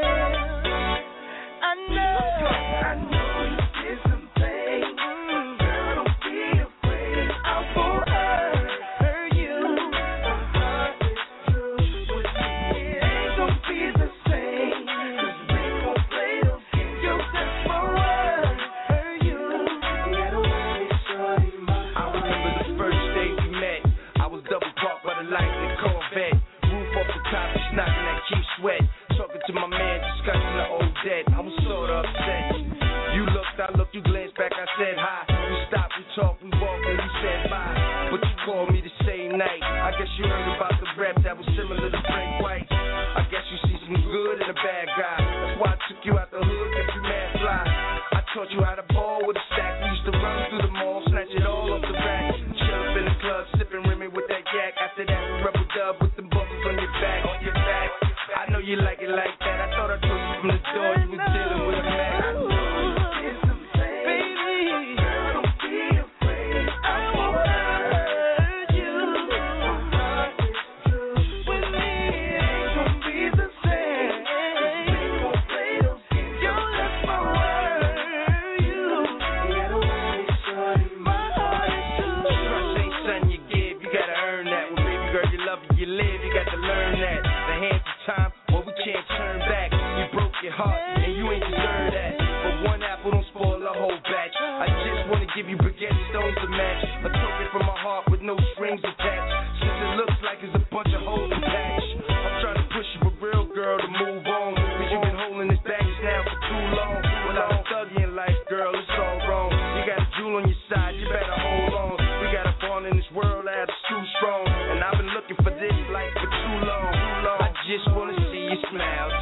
I know you did some things, but girl, don't be afraid. I won't hurt you. My heart is true with me. It ain't gonna be the same, cause we won't play those games. Yo, that's my word. Hurt you. You gotta worry, shorty, I remember the first day we met. I was double parked by the light in the Corvette. Roof off the top, just knocking that Keith Sweat. Talking to my man, discussing the old debt. I was sorta upset. You looked, I looked, you glanced back, I said hi. We stopped, we talked, we walked, and we said bye. But you called me the same night. I guess you heard about the rep that was similar to Frank White. I guess you see some good in a bad guy. That's why I took you out the hood, kept you mad fly. I taught you how to ball with a stack. We used to run through the mall, snatch it all off the rack. Chill up in the club, sipping Remy with that yak. After that, we rebel dub with them buckles on your back. I know you like it like that. I thought I told you from the door you was dealing with a man. I know you did some things, baby. Girl, don't be afraid. I won't hurt you. My heart is true with me. It ain't gonna be the same, cause we won't play those games. Yo, that's my word. You gotta worry, shorty. My heart is true. Trust ain't something you give. You gotta earn that. Well, baby girl, you love it, you live. You got to learn that. The hands of time. Well, we can't turn back. We broke your heart, and you ain't deserve that. But one apple don't spoil a whole batch. I just wanna give you spaghetti stones to match. A token from my heart with no strings attached. Since it looks like it's a bunch of holes to patch. I'm trying to push you a real girl to move on. Cause you've been holding this baggage now for too long. Without thugging in life, girl,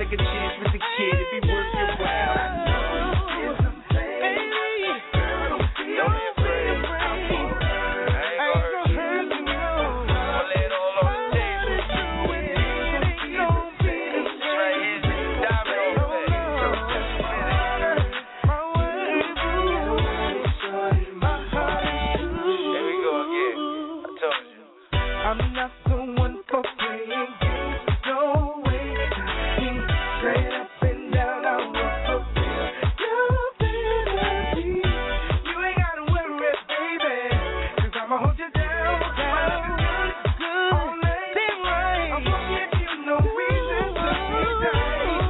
take a chance with the kid if he worth your while. I'm not the one for playing games. Don't wait. Straight up and down, I will fulfill your fantasy. You ain't gotta worry, baby, 'cause I'ma hold you down. Good, all night, right. I'm gonna give you no reason to be down.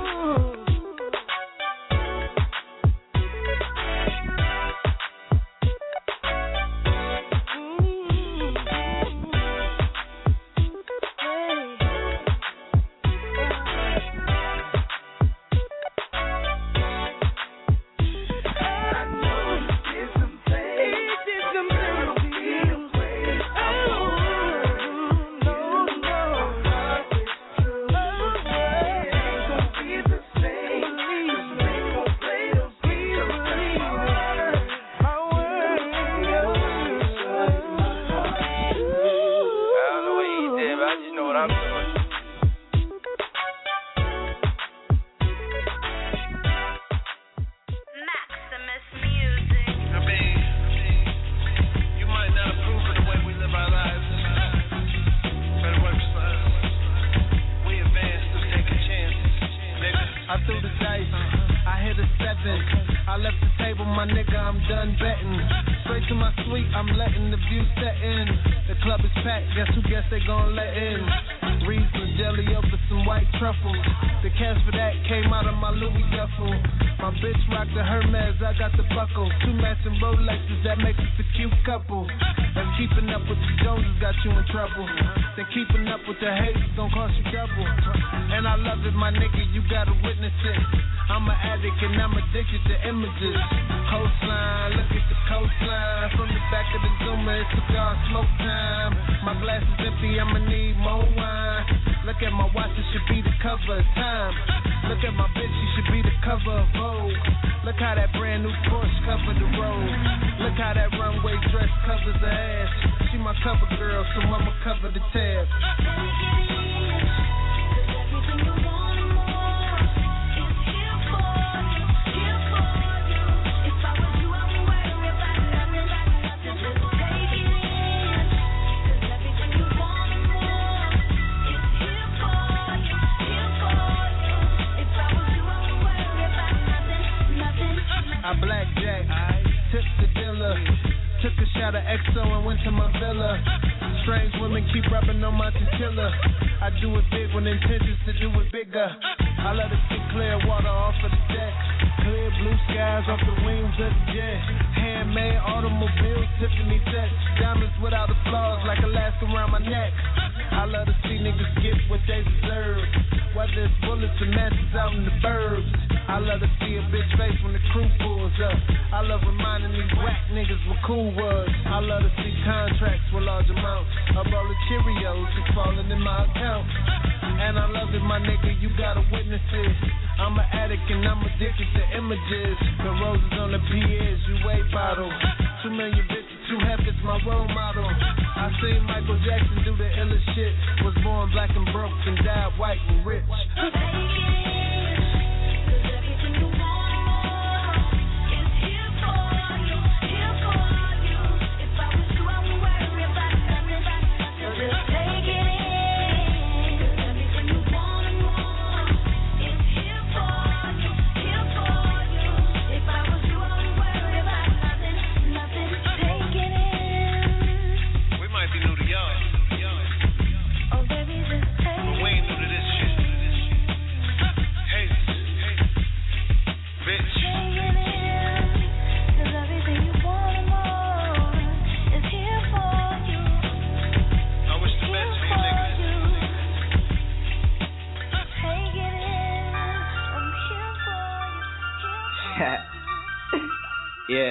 Yeah.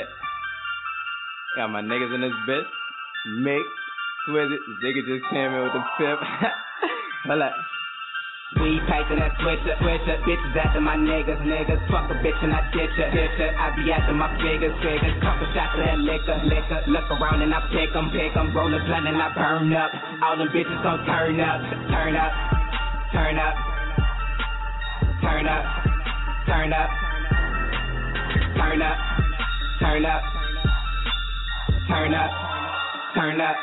Got my niggas in this bitch. Mick, Swizzy, Ziggy just came in with the fifth. Hold up. weed packs and that switcher. Bitches after my niggas. Fuck a bitch and I ditch her. I be after my figures. Couple shots of that liquor. Look around and I pick 'em. Roll a blunt and I burn up. All them bitches gon' turn up. Turn up. Turn up. Turn up. Turn up. Turn up. Turn up. Turn up. Turn up.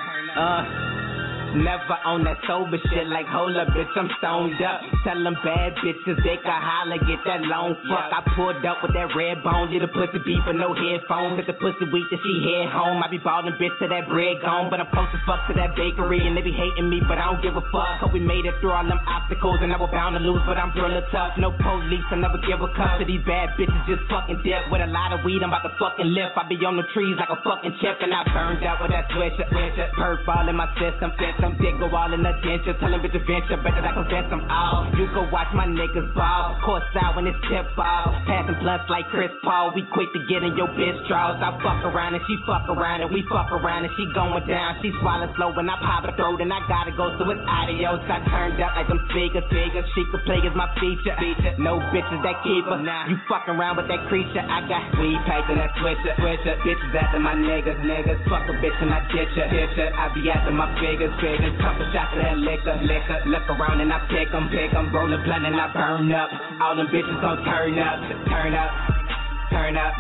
Never on that sober shit like hold up, bitch, I'm stoned up. Tell them bad bitches they can holler, get that long fuck. I pulled up with that red bone, did a pussy beat but no headphones. Took the pussy weak till she head home. I be ballin' bitch till that bread gone, but I'm close as fuck to that bakery and they be hating me, but I don't give a fuck. Cause we made it through all them obstacles and I was bound to lose, but I'm thriller tough. No police, I never give a cup to these bad bitches, just fucking dip. With a lot of weed, I'm about to fucking lift. I be on the trees like a fucking chip and I burned out with that switcher. Perp all in my system. Some dick go all in the denture. Tell them bitch adventure, better I convince them all. You go watch my niggas ball. Course out when it's tip ball. Passing blunts like Chris Paul. We quick to get in your bitch draws. I fuck around and she fuck around and we fuck around and she going down. She swallow slow when I pop her throat and I gotta go, so it's adios. I turned up like them figures. She could play as my feature. No bitches that keep her. You fuck around with that creature. I got weed packs and that switcher. Bitches after my niggas. Fuck a bitch and I ditch her. I be after my figures. Couple shots of that liquor. Look around and I pick 'em. Roll a blunt and I burn up. All them bitches gon' turn up. Turn up. Turn up.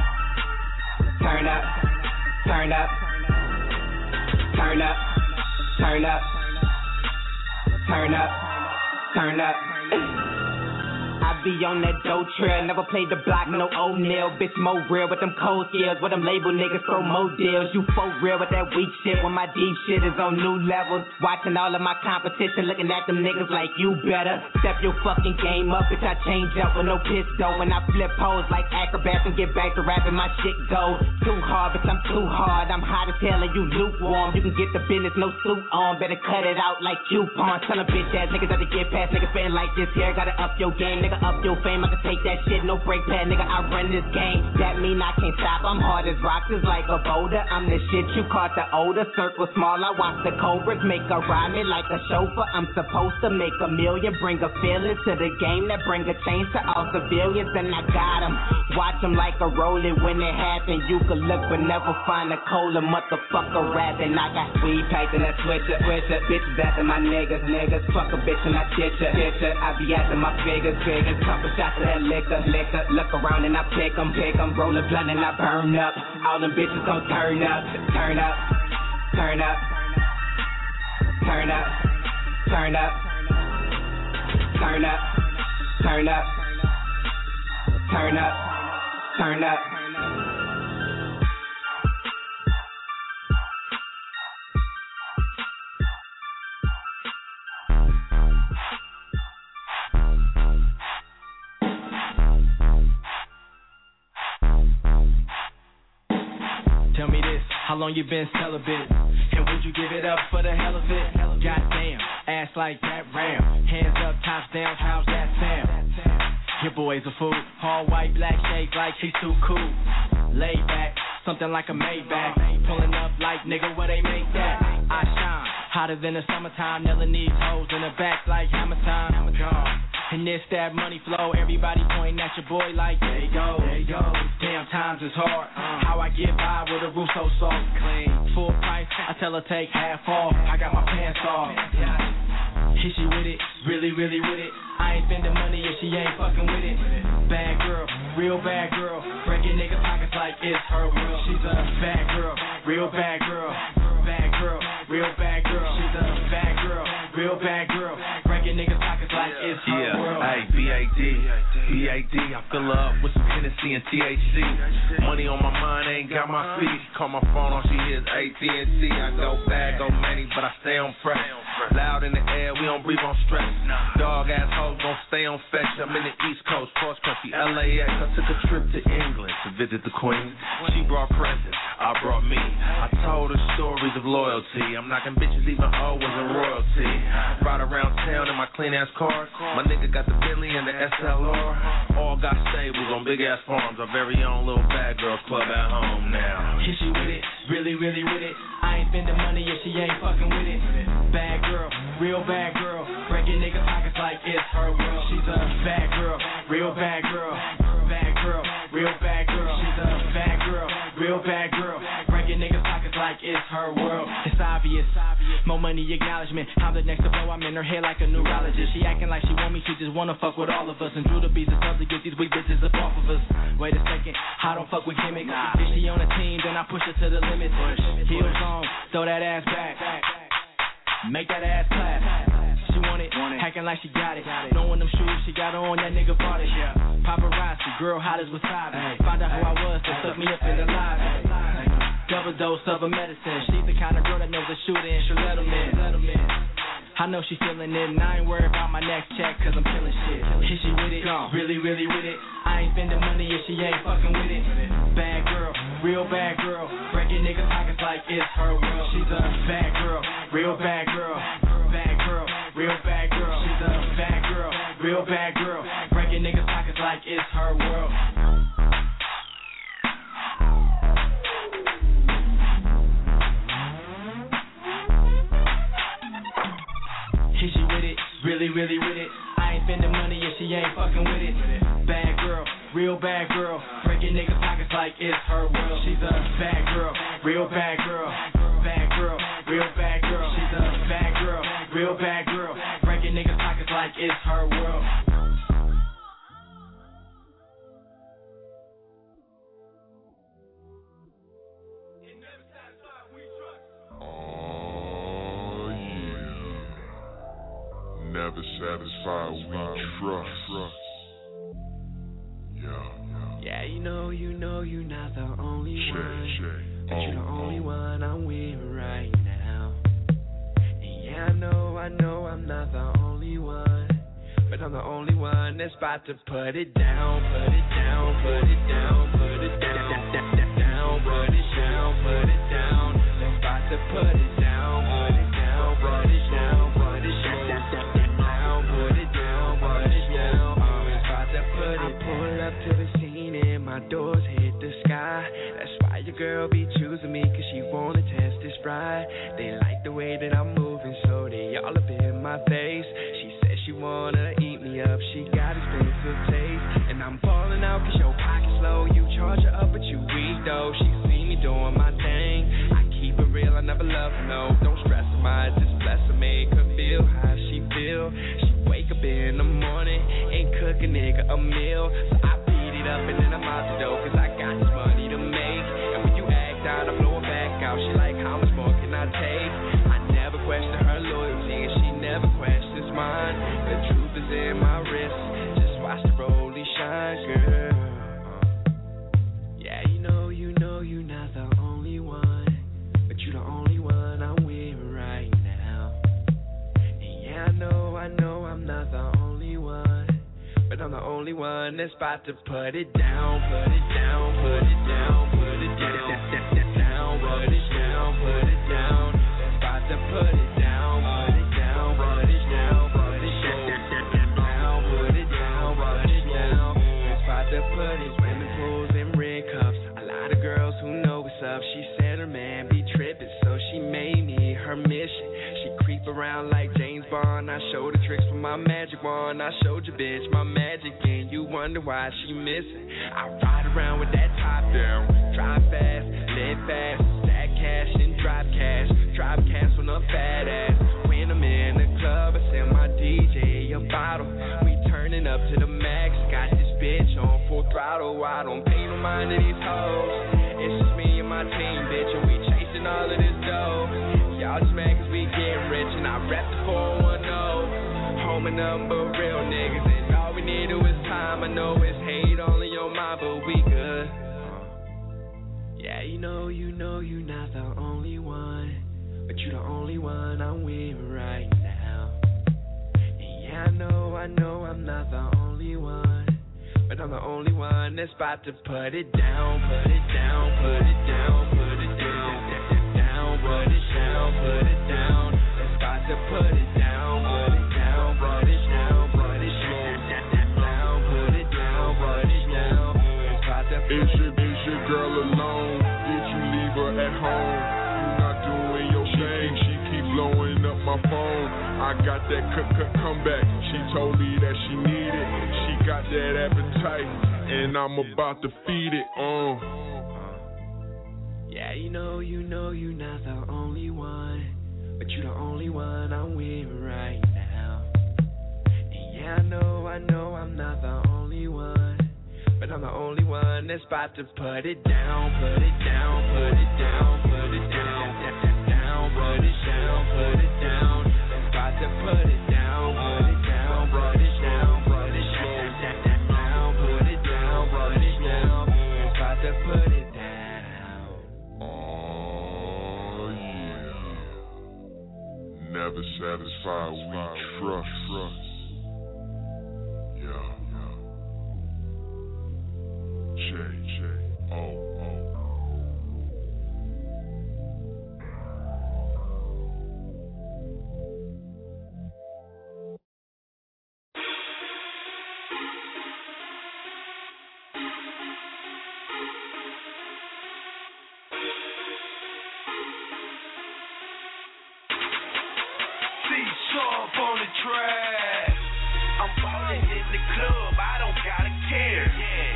Turn up. Turn up. Turn up. Turn up. Turn up. Turn up. I be on that dope trail, never played the block, no O'Neal. Bitch, more real with them cold skills, with them label niggas throw more deals. You for real with that weak shit when my deep shit is on new levels. Watching all of my competition, looking at them niggas like you better step your fucking game up. Bitch, I change up with no pistol when I flip hoes like acrobats and get back to rapping. My shit goes too hard, bitch, I'm too hard. I'm hot as hell and you lukewarm. You can get the business, no suit on. Better cut it out like coupons. Tell them bitch ass niggas that they get past. Niggas spitting like this here, gotta up your game, nigga. Up your fame, I can take that shit, no break pad, nigga, I run this game. That mean I can't stop, I'm hard as rocks, it's like a boulder. I'm the shit you caught the older, circle small, I watch the cobras make a rhyme it like a chauffeur. I'm supposed to make a million, bring a feeling to the game that bring a change to all civilians, and I got them. Watch them like a rolling when it happen. You can look but never find a cola motherfucker rapping. I got weed packs and that switcher. Bitches after my niggas. Fuck a bitch and I ditch her. I be after my figures. Couple shots of that liquor. Look around and I pick 'em. Roll a blunt and I burn up. All them bitches gon' turn up. Turn up. Turn up. Turn up. Turn up. Turn up. Turn up. Turn up. Turn up. Tell me this, how long you been celibate? And would you give it up for the hell of it? Goddamn, ass like that ram. Hands up, tops down, how's that sound? Your boy's a fool. All white, black shades like she's too cool. Laid back, something like a Maybach. Pulling up like, nigga, where they make that? I shine, hotter than the summertime. Never needs hoes in the back like hammer time. And this that money flow, everybody pointing at your boy like, there you go. Damn, times is hard. How I get by with a roof so soft, clean, full price. I tell her take half off. I got my pants off. Is she with it? Really with it? I ain't spending money if she ain't fucking with it. Bad girl, real bad girl. Breaking niggas pockets like it's her world. She's a bad girl, real bad girl. Bad girl, real bad girl. She's a bad girl, real bad girl. Breaking niggas pockets like it's her world. Hey, B.A.D. I fill her up with some Hennessy and THC. Money on my mind, ain't got my feet. Call my phone, all she hears AT&T. I go bad, go many, but I stay on press. Loud in the air, we don't breathe on stress. Dog ass hoes gon' stay on fetch. I'm in the East Coast, cross country, LAX. I took a trip to England to visit the Queen. She brought presents, I brought me. I told her stories of loyalty. I'm knocking bitches even O's in royalty. Ride around town in my clean ass car. My nigga got the Bentley and the SLR. All got stables on big ass farms. Our very own little bad girls club at home now. Is she with it? really, really with it. I ain't spending money if she ain't fucking with it. Bad girl, real bad girl, breaking nigga pockets like it's her world. She's a bad girl, real bad girl, bad girl, real bad girl. She's a bad girl, real bad girl, breaking nigga pockets like it's her world. It's obvious, more money acknowledgement. I'm the next to blow, I'm in her head like a neurologist. She acting like she want me, she just wanna fuck with all of us. And Drew the beats is tough to get these weak bitches up off of us. Wait a second, I don't fuck with gimmicks. If she on a team, then I push her to the limit. Heels on, throw that ass back, make that ass clap. She want it, acting like she got it. Knowing them shoes she got on, that nigga bought it. Paparazzi, girl hot as wasabi. Find out who I was, they took me up in the lobby. Double dose of a medicine. She's the kind of girl that knows the shooter and she'll let him in. I know she feeling it, and I ain't worried about my next check, cause I'm killing shit. Is she with it? Really, really with it? I ain't spending money if she ain't fucking with it. Bad girl, real bad girl, breaking nigga pockets like it's her world. She's a bad girl, real bad girl, bad girl, real bad girl. She's a bad girl, real bad girl, breaking nigga pockets like it's her world. Is she with it? Really, really with it? I ain't spending money if she ain't fucking with it. Bad girl, real bad girl, breaking nigga pockets like it's her world. She's a bad girl, real bad girl, bad girl, real bad girl. She's a bad girl, real bad girl, breaking nigga pockets like it's her world. Never satisfied, we trust. Yeah, you know, you're not the only one. But you're the only one I'm with right now. And yeah, I know I'm not the only one. But I'm the only one that's about to put it down, put it down, put it down, put it down, down, put it down, put it down. That's about to put it down, put it down, put it down, put it down. Pull up to the scene and my doors hit the sky. That's why your girl be choosing me, cause she wanna test this ride. They like the way that I'm moving, so they all up in my face. She said she wanna eat me up, she got expensive taste. And I'm balling out cause your pocket's low. You charge her up but you weak though. She see me doing my thing, I keep it real, I never love her, no. Don't stress her, I just bless her, make her feel how she feel. She wake up in the morning and cook a nigga a meal. So I beat it up and then I'm out the door, cause I got this money to make. And when you act out, I blow her back out. She like, how much more can I take? I never question her loyalty and she never questions mine. The truth is in my wrist, just watch the rollie shine, girl. Yeah, you know, you're not the only one. But you're the only one I'm with right now. And yeah, I know I'm not the only one. But I'm the only one that's about to put it down, put it down, put it down, put it down, down, put it down, put it down. That's about to put it down, put it down, put it down, put it down, put it down, put it down. That's about to put it. Swimming pools and red cups. A lot of girls who know what's up. She said her man be tripping, so she made me her mission. She creep around like James Bond. I show the tricks with my magic wand. I showed your bitch my magic and you wonder why she missing. I ride around with that top down, drive fast, live fast, stack cash and drop cash. Drop cash on a fat ass. When I'm in the club, I send my DJ a bottle. We turning up to the max. Got this bitch on full throttle. I don't pay no mind to these hoes. It's just me and my team, bitch, and we chasing all of this dough. Y'all just mad cause we get rich and I rap the 410. Home and number real niggas, and all we needed was time. I know it's hate only on my, but we good. Yeah, you know, you're not the only one. But you're the only one I'm with right now. And yeah, I know I'm not the only one. But I'm the only one that's about to put it down, put it down, put it down, put it down, down, put it down, put it down. That's about to put it down, put it down, put it down, put it down, put it down, put it down. It's about to put it down. Is your girl alone? Did you leave her at home. You not doing your thing. She keep blowing up my phone. I got that comeback. She told me that she need it. She got that appetite, and I'm about to feed it. Yeah, you know you're not the only one, but you're the only one I'm with right now. And yeah, I know I'm not the only one, but I'm the only one that's about to put it down, put it down, put it down, put it down, down, put it down, put it down. That's about to put it down, put it down, put it down, put it down, put it down, put it down. That's about to put it down. Never satisfied, we trust. Yeah. J-O. Sharp on the track. I'm ballin' in the club, I don't gotta care.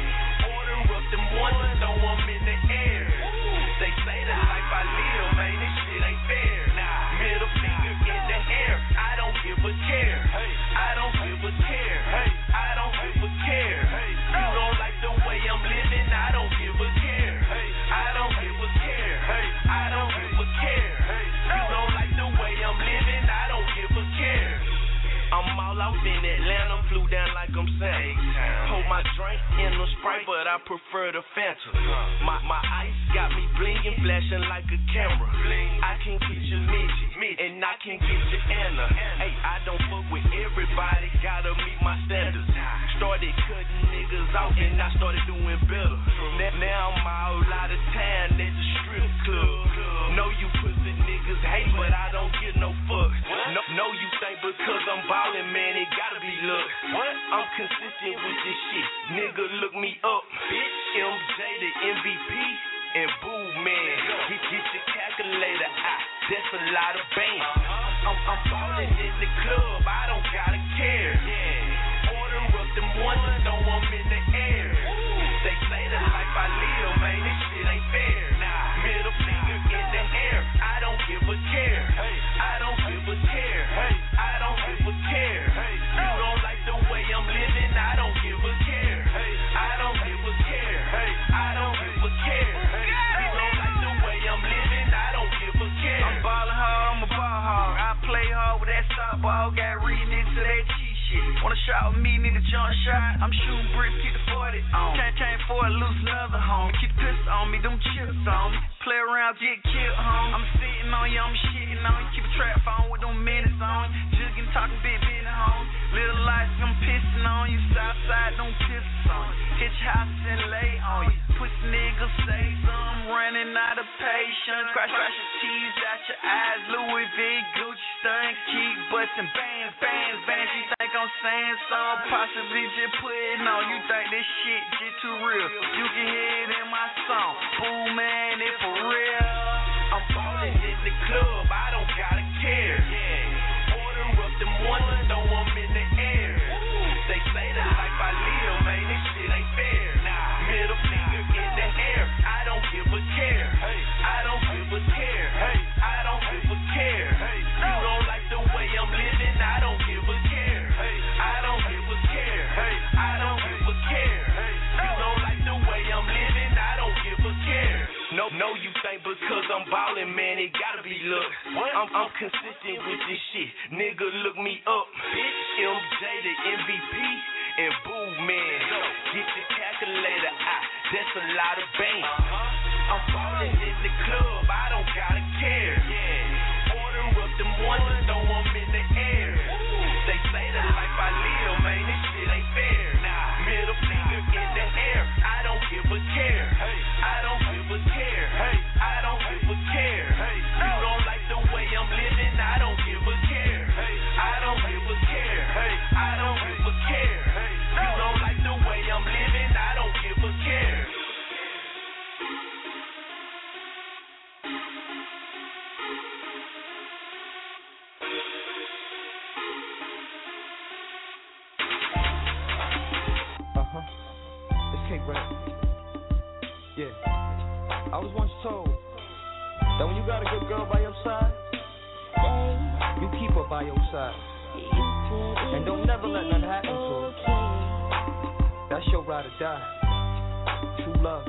Order up them ones and throw them in the air. They say the life I live, man, this shit ain't fair. Middle finger in the air, I don't give a care. I don't give a care. I don't give a care. You don't like the way I'm living, I don't give a care. I don't give a care. I don't give a care. You don't like the way I'm living, I don't give a care. I'm all out in Atlanta, flew down like I'm saying. Hold my drink in the Sprite, but I prefer the Fanta. My ice got me blinging, flashing like a camera. I can get you midget, and I can get you Anna. Hey, I don't fuck with everybody, gotta meet my standards. Started cutting niggas out, and I started doing better. Now I'm all out of town at the strip club. Know you pussy niggas hate, but I don't get no fuck. No, you think because I'm ballin', man, it gotta be luck. I'm consistent with this shit, nigga, look me up. Bitch, MJ the MVP, and Boo, man, get your calculator out, that's a lot of bands. I'm ballin' in the club, I don't gotta care. Order up them ones and throw them in the air. They say the life I live, man, this shit ain't fair. Middle finger in the air, I don't give a care. I don't give a care. I don't give a care. You don't like the way I'm living, I don't give a care. I don't give a care. I don't give a care. You don't like the way I'm living, I don't give a care. I'm ballin' hard, I'm a ball hog. I play hard with that softball, got reading into that cheat shit. Wanna shot with me, need a jump shot. I'm shooting bricks, keep the 40 on. Came for a loose another home. Keep the pistol on me, them chips on me. Play around, get killed, home. I'm sitting on you, I'm shitting on you. Keep a trap phone with them minutes on you. Jugging, talking big business, home. Little lights, I'm pissing on you. Southside, don't piss on you. Hit your house and lay on you. Pussy niggas say something, running out of patience. Crash your teeth out your eyes. Louis V, Gucci, stunk, keep busting bands. You think I'm saying something, possibly just putting on. You think this shit just too real. You can hear it in my song. Boom, man, it for real. I'm ballin' in the club, I don't gotta care. Order up them ones and throw them in the air. They say the life I live, man, this shit ain't fair. Middle finger in the air, I don't give a care. I don't give a care. I don't give a care. You don't like the way I'm living, I don't give a care. I don't give a care. I don't give a care. You don't like the way I'm living, I don't give a care. No, you think because I'm ballin', man, it gotta be luck. I'm consistent with this shit, nigga, look me up. Bitch, MJ the MVP, and Boo, man, get your calculator out, that's a lot of bands. I'm ballin' in the club, I don't gotta care. Order up them ones and throw them in the air. They say the life I live, man, this shit ain't fair. Middle finger in the air, I don't give a care. I don't give a care. I don't give a care. You don't like the way I'm living, I don't give a care. I don't give a care. I don't give a care. You don't like the way I'm living, I don't give a care. That when you got a good girl by your side, you keep her by your side. And don't never let nothing happen to her. That's your ride or die. True love.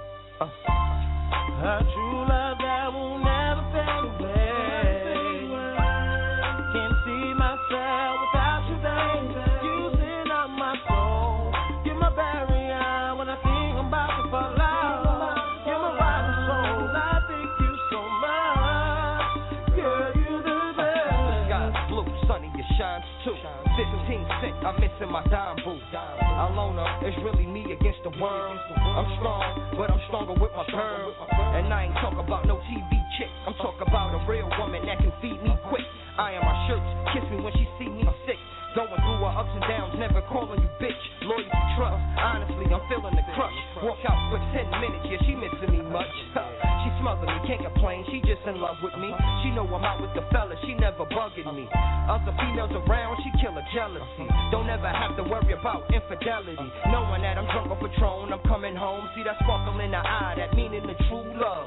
A true love that will never fade away. Can't see myself without you, baby. Using up my soul. You're my barrier when I think I'm about to fall out. You're my rising soul. I thank you so much. Girl, you the best. The sky's blue, sunny, it shines too. 15 cents, I'm missing my dime booth. Alone, it's really me against the world. I'm strong, but I'm stronger with my girl. And I ain't talk about no TV chick. I'm talking about a real woman that can feed me quick. Iron my shirts, kiss me when she see me sick. Going through her ups and downs, never calling you bitch. Loyalty, trust, honestly, I'm feeling the crush. Walk out for 10 minutes, yeah, she missing me much. She smothering me, can't complain, she just in love with me. She know I'm out with the fellas, she never bugging me. Other females around, she kill her jealousy. Don't ever have to worry about infidelity. Knowing that I'm drunk on Patron, I'm coming home. See that sparkle in the eye, that meaning the true love.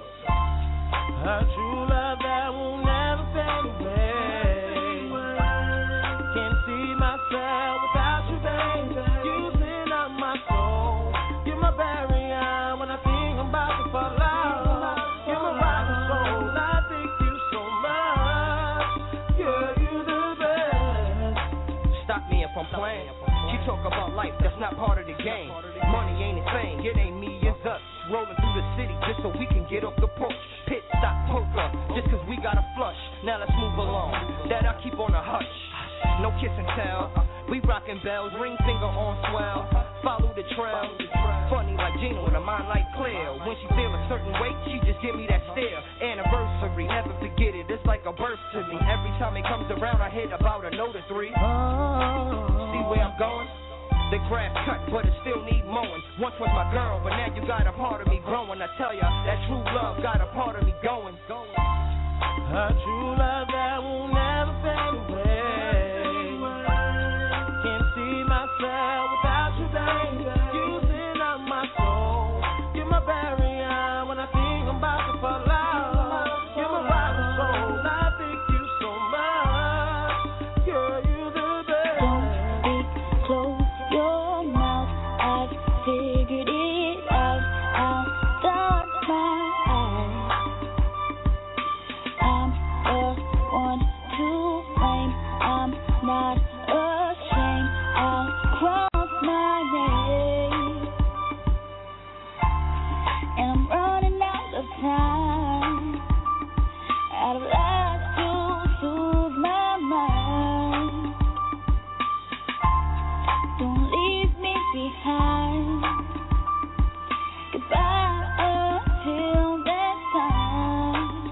A true love that will never fade away. Can't see myself without you, baby. Using up my soul. You're my barrier when I think I'm about to fall out. You're my rising soul. I thank you so much. Girl, you the best. Stop me if I'm playing. She talk about life, that's not part of the game. Money ain't a thing, it ain't me, it's us. Rolling through the city just so we can get off the porch. Pit stop poker, just cause we got a flush. Now let's move along, that I keep on a hush. No kiss and tell, we rockin' bells, ring finger on swell. Follow the trail, funny like Gina with a mind like Claire. When she feel a certain way, she just give me that stare. Anniversary, never forget it, it's like a birth to me. Every time it comes around, I hit about a note or three. See where I'm going? The grass cut, but it still need mowing. Once was my girl, but now you got a part of me growing. I tell ya, that true love got a part of me going. A true love that will never fade away. Can't see myself without you, baby. Using up my soul. You're my barrier when I think I'm about to fall out. You're my rising soul. I thank you so much. Girl, you the best. Don't be close your mouth. I've figured it out. I'll start my eyes. I'm the one to blame. I'm not ashamed. I'll cross my name. And I'm running out of time. Out of life to soothe my mind. Don't leave me behind. Goodbye until that time.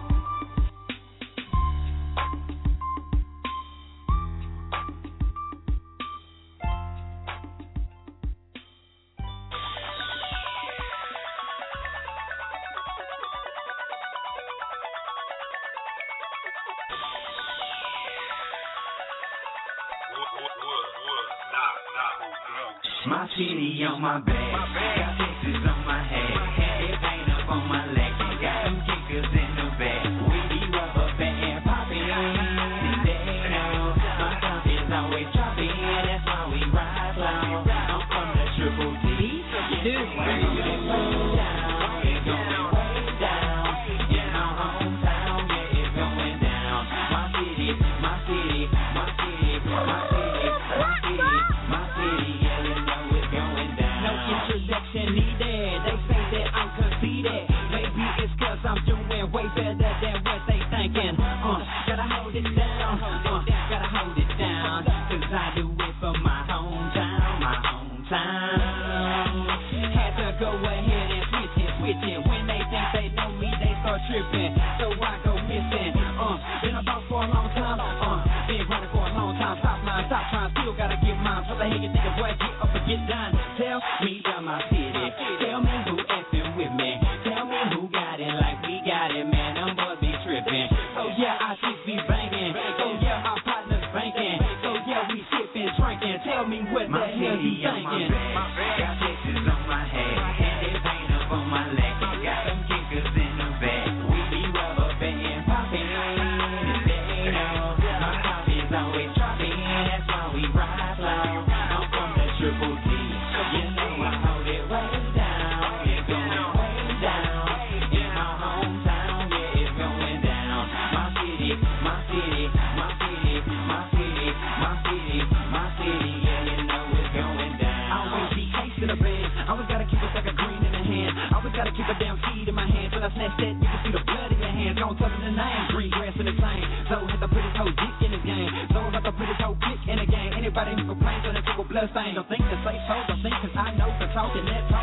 My city on my back, got Texas on my hat, it ain't up on my leg, got them kickers in the back, we be rubber band popping, and they know my stuff is always dropping, that's why we ride loud. I'm from the Triple T, this way it's going down, it's going way down, yeah, our hometown, yeah, it's going down. My city, my city, my city, my city, my city, my city, yeah, you know it's going down. No introduction needed, they say that I'm conceited, maybe it's cause I'm doing way better than what they thinking. Gotta hold it down, gotta hold it down, cause I do it for my hometown, my hometown. Had to go ahead and switch it, when they think they know me, they start tripping, so I go missing. Been about for a long time, been running for a long time, stop trying, still gotta get mine. What the heck you think of, boy, get up and get down. Tell me about my city, tell me who effing with me, tell me who got it like we got it, man, them boys be tripping. So yeah, I chicks be banging, so yeah, our partners banking, so yeah, we sipping, drinking, tell me what the hell you thinking. Got Texas on my head, and it ain't up on my leg, got them kickers in the back, we be rubber band. don't tell them the name. Green grass in the chain. So had the pretty toe dick in the game. So got the pretty toe kick in the game. Anybody who complains, so they took a blood stain. Don't think to say so, don't think cause I know for talking that talk.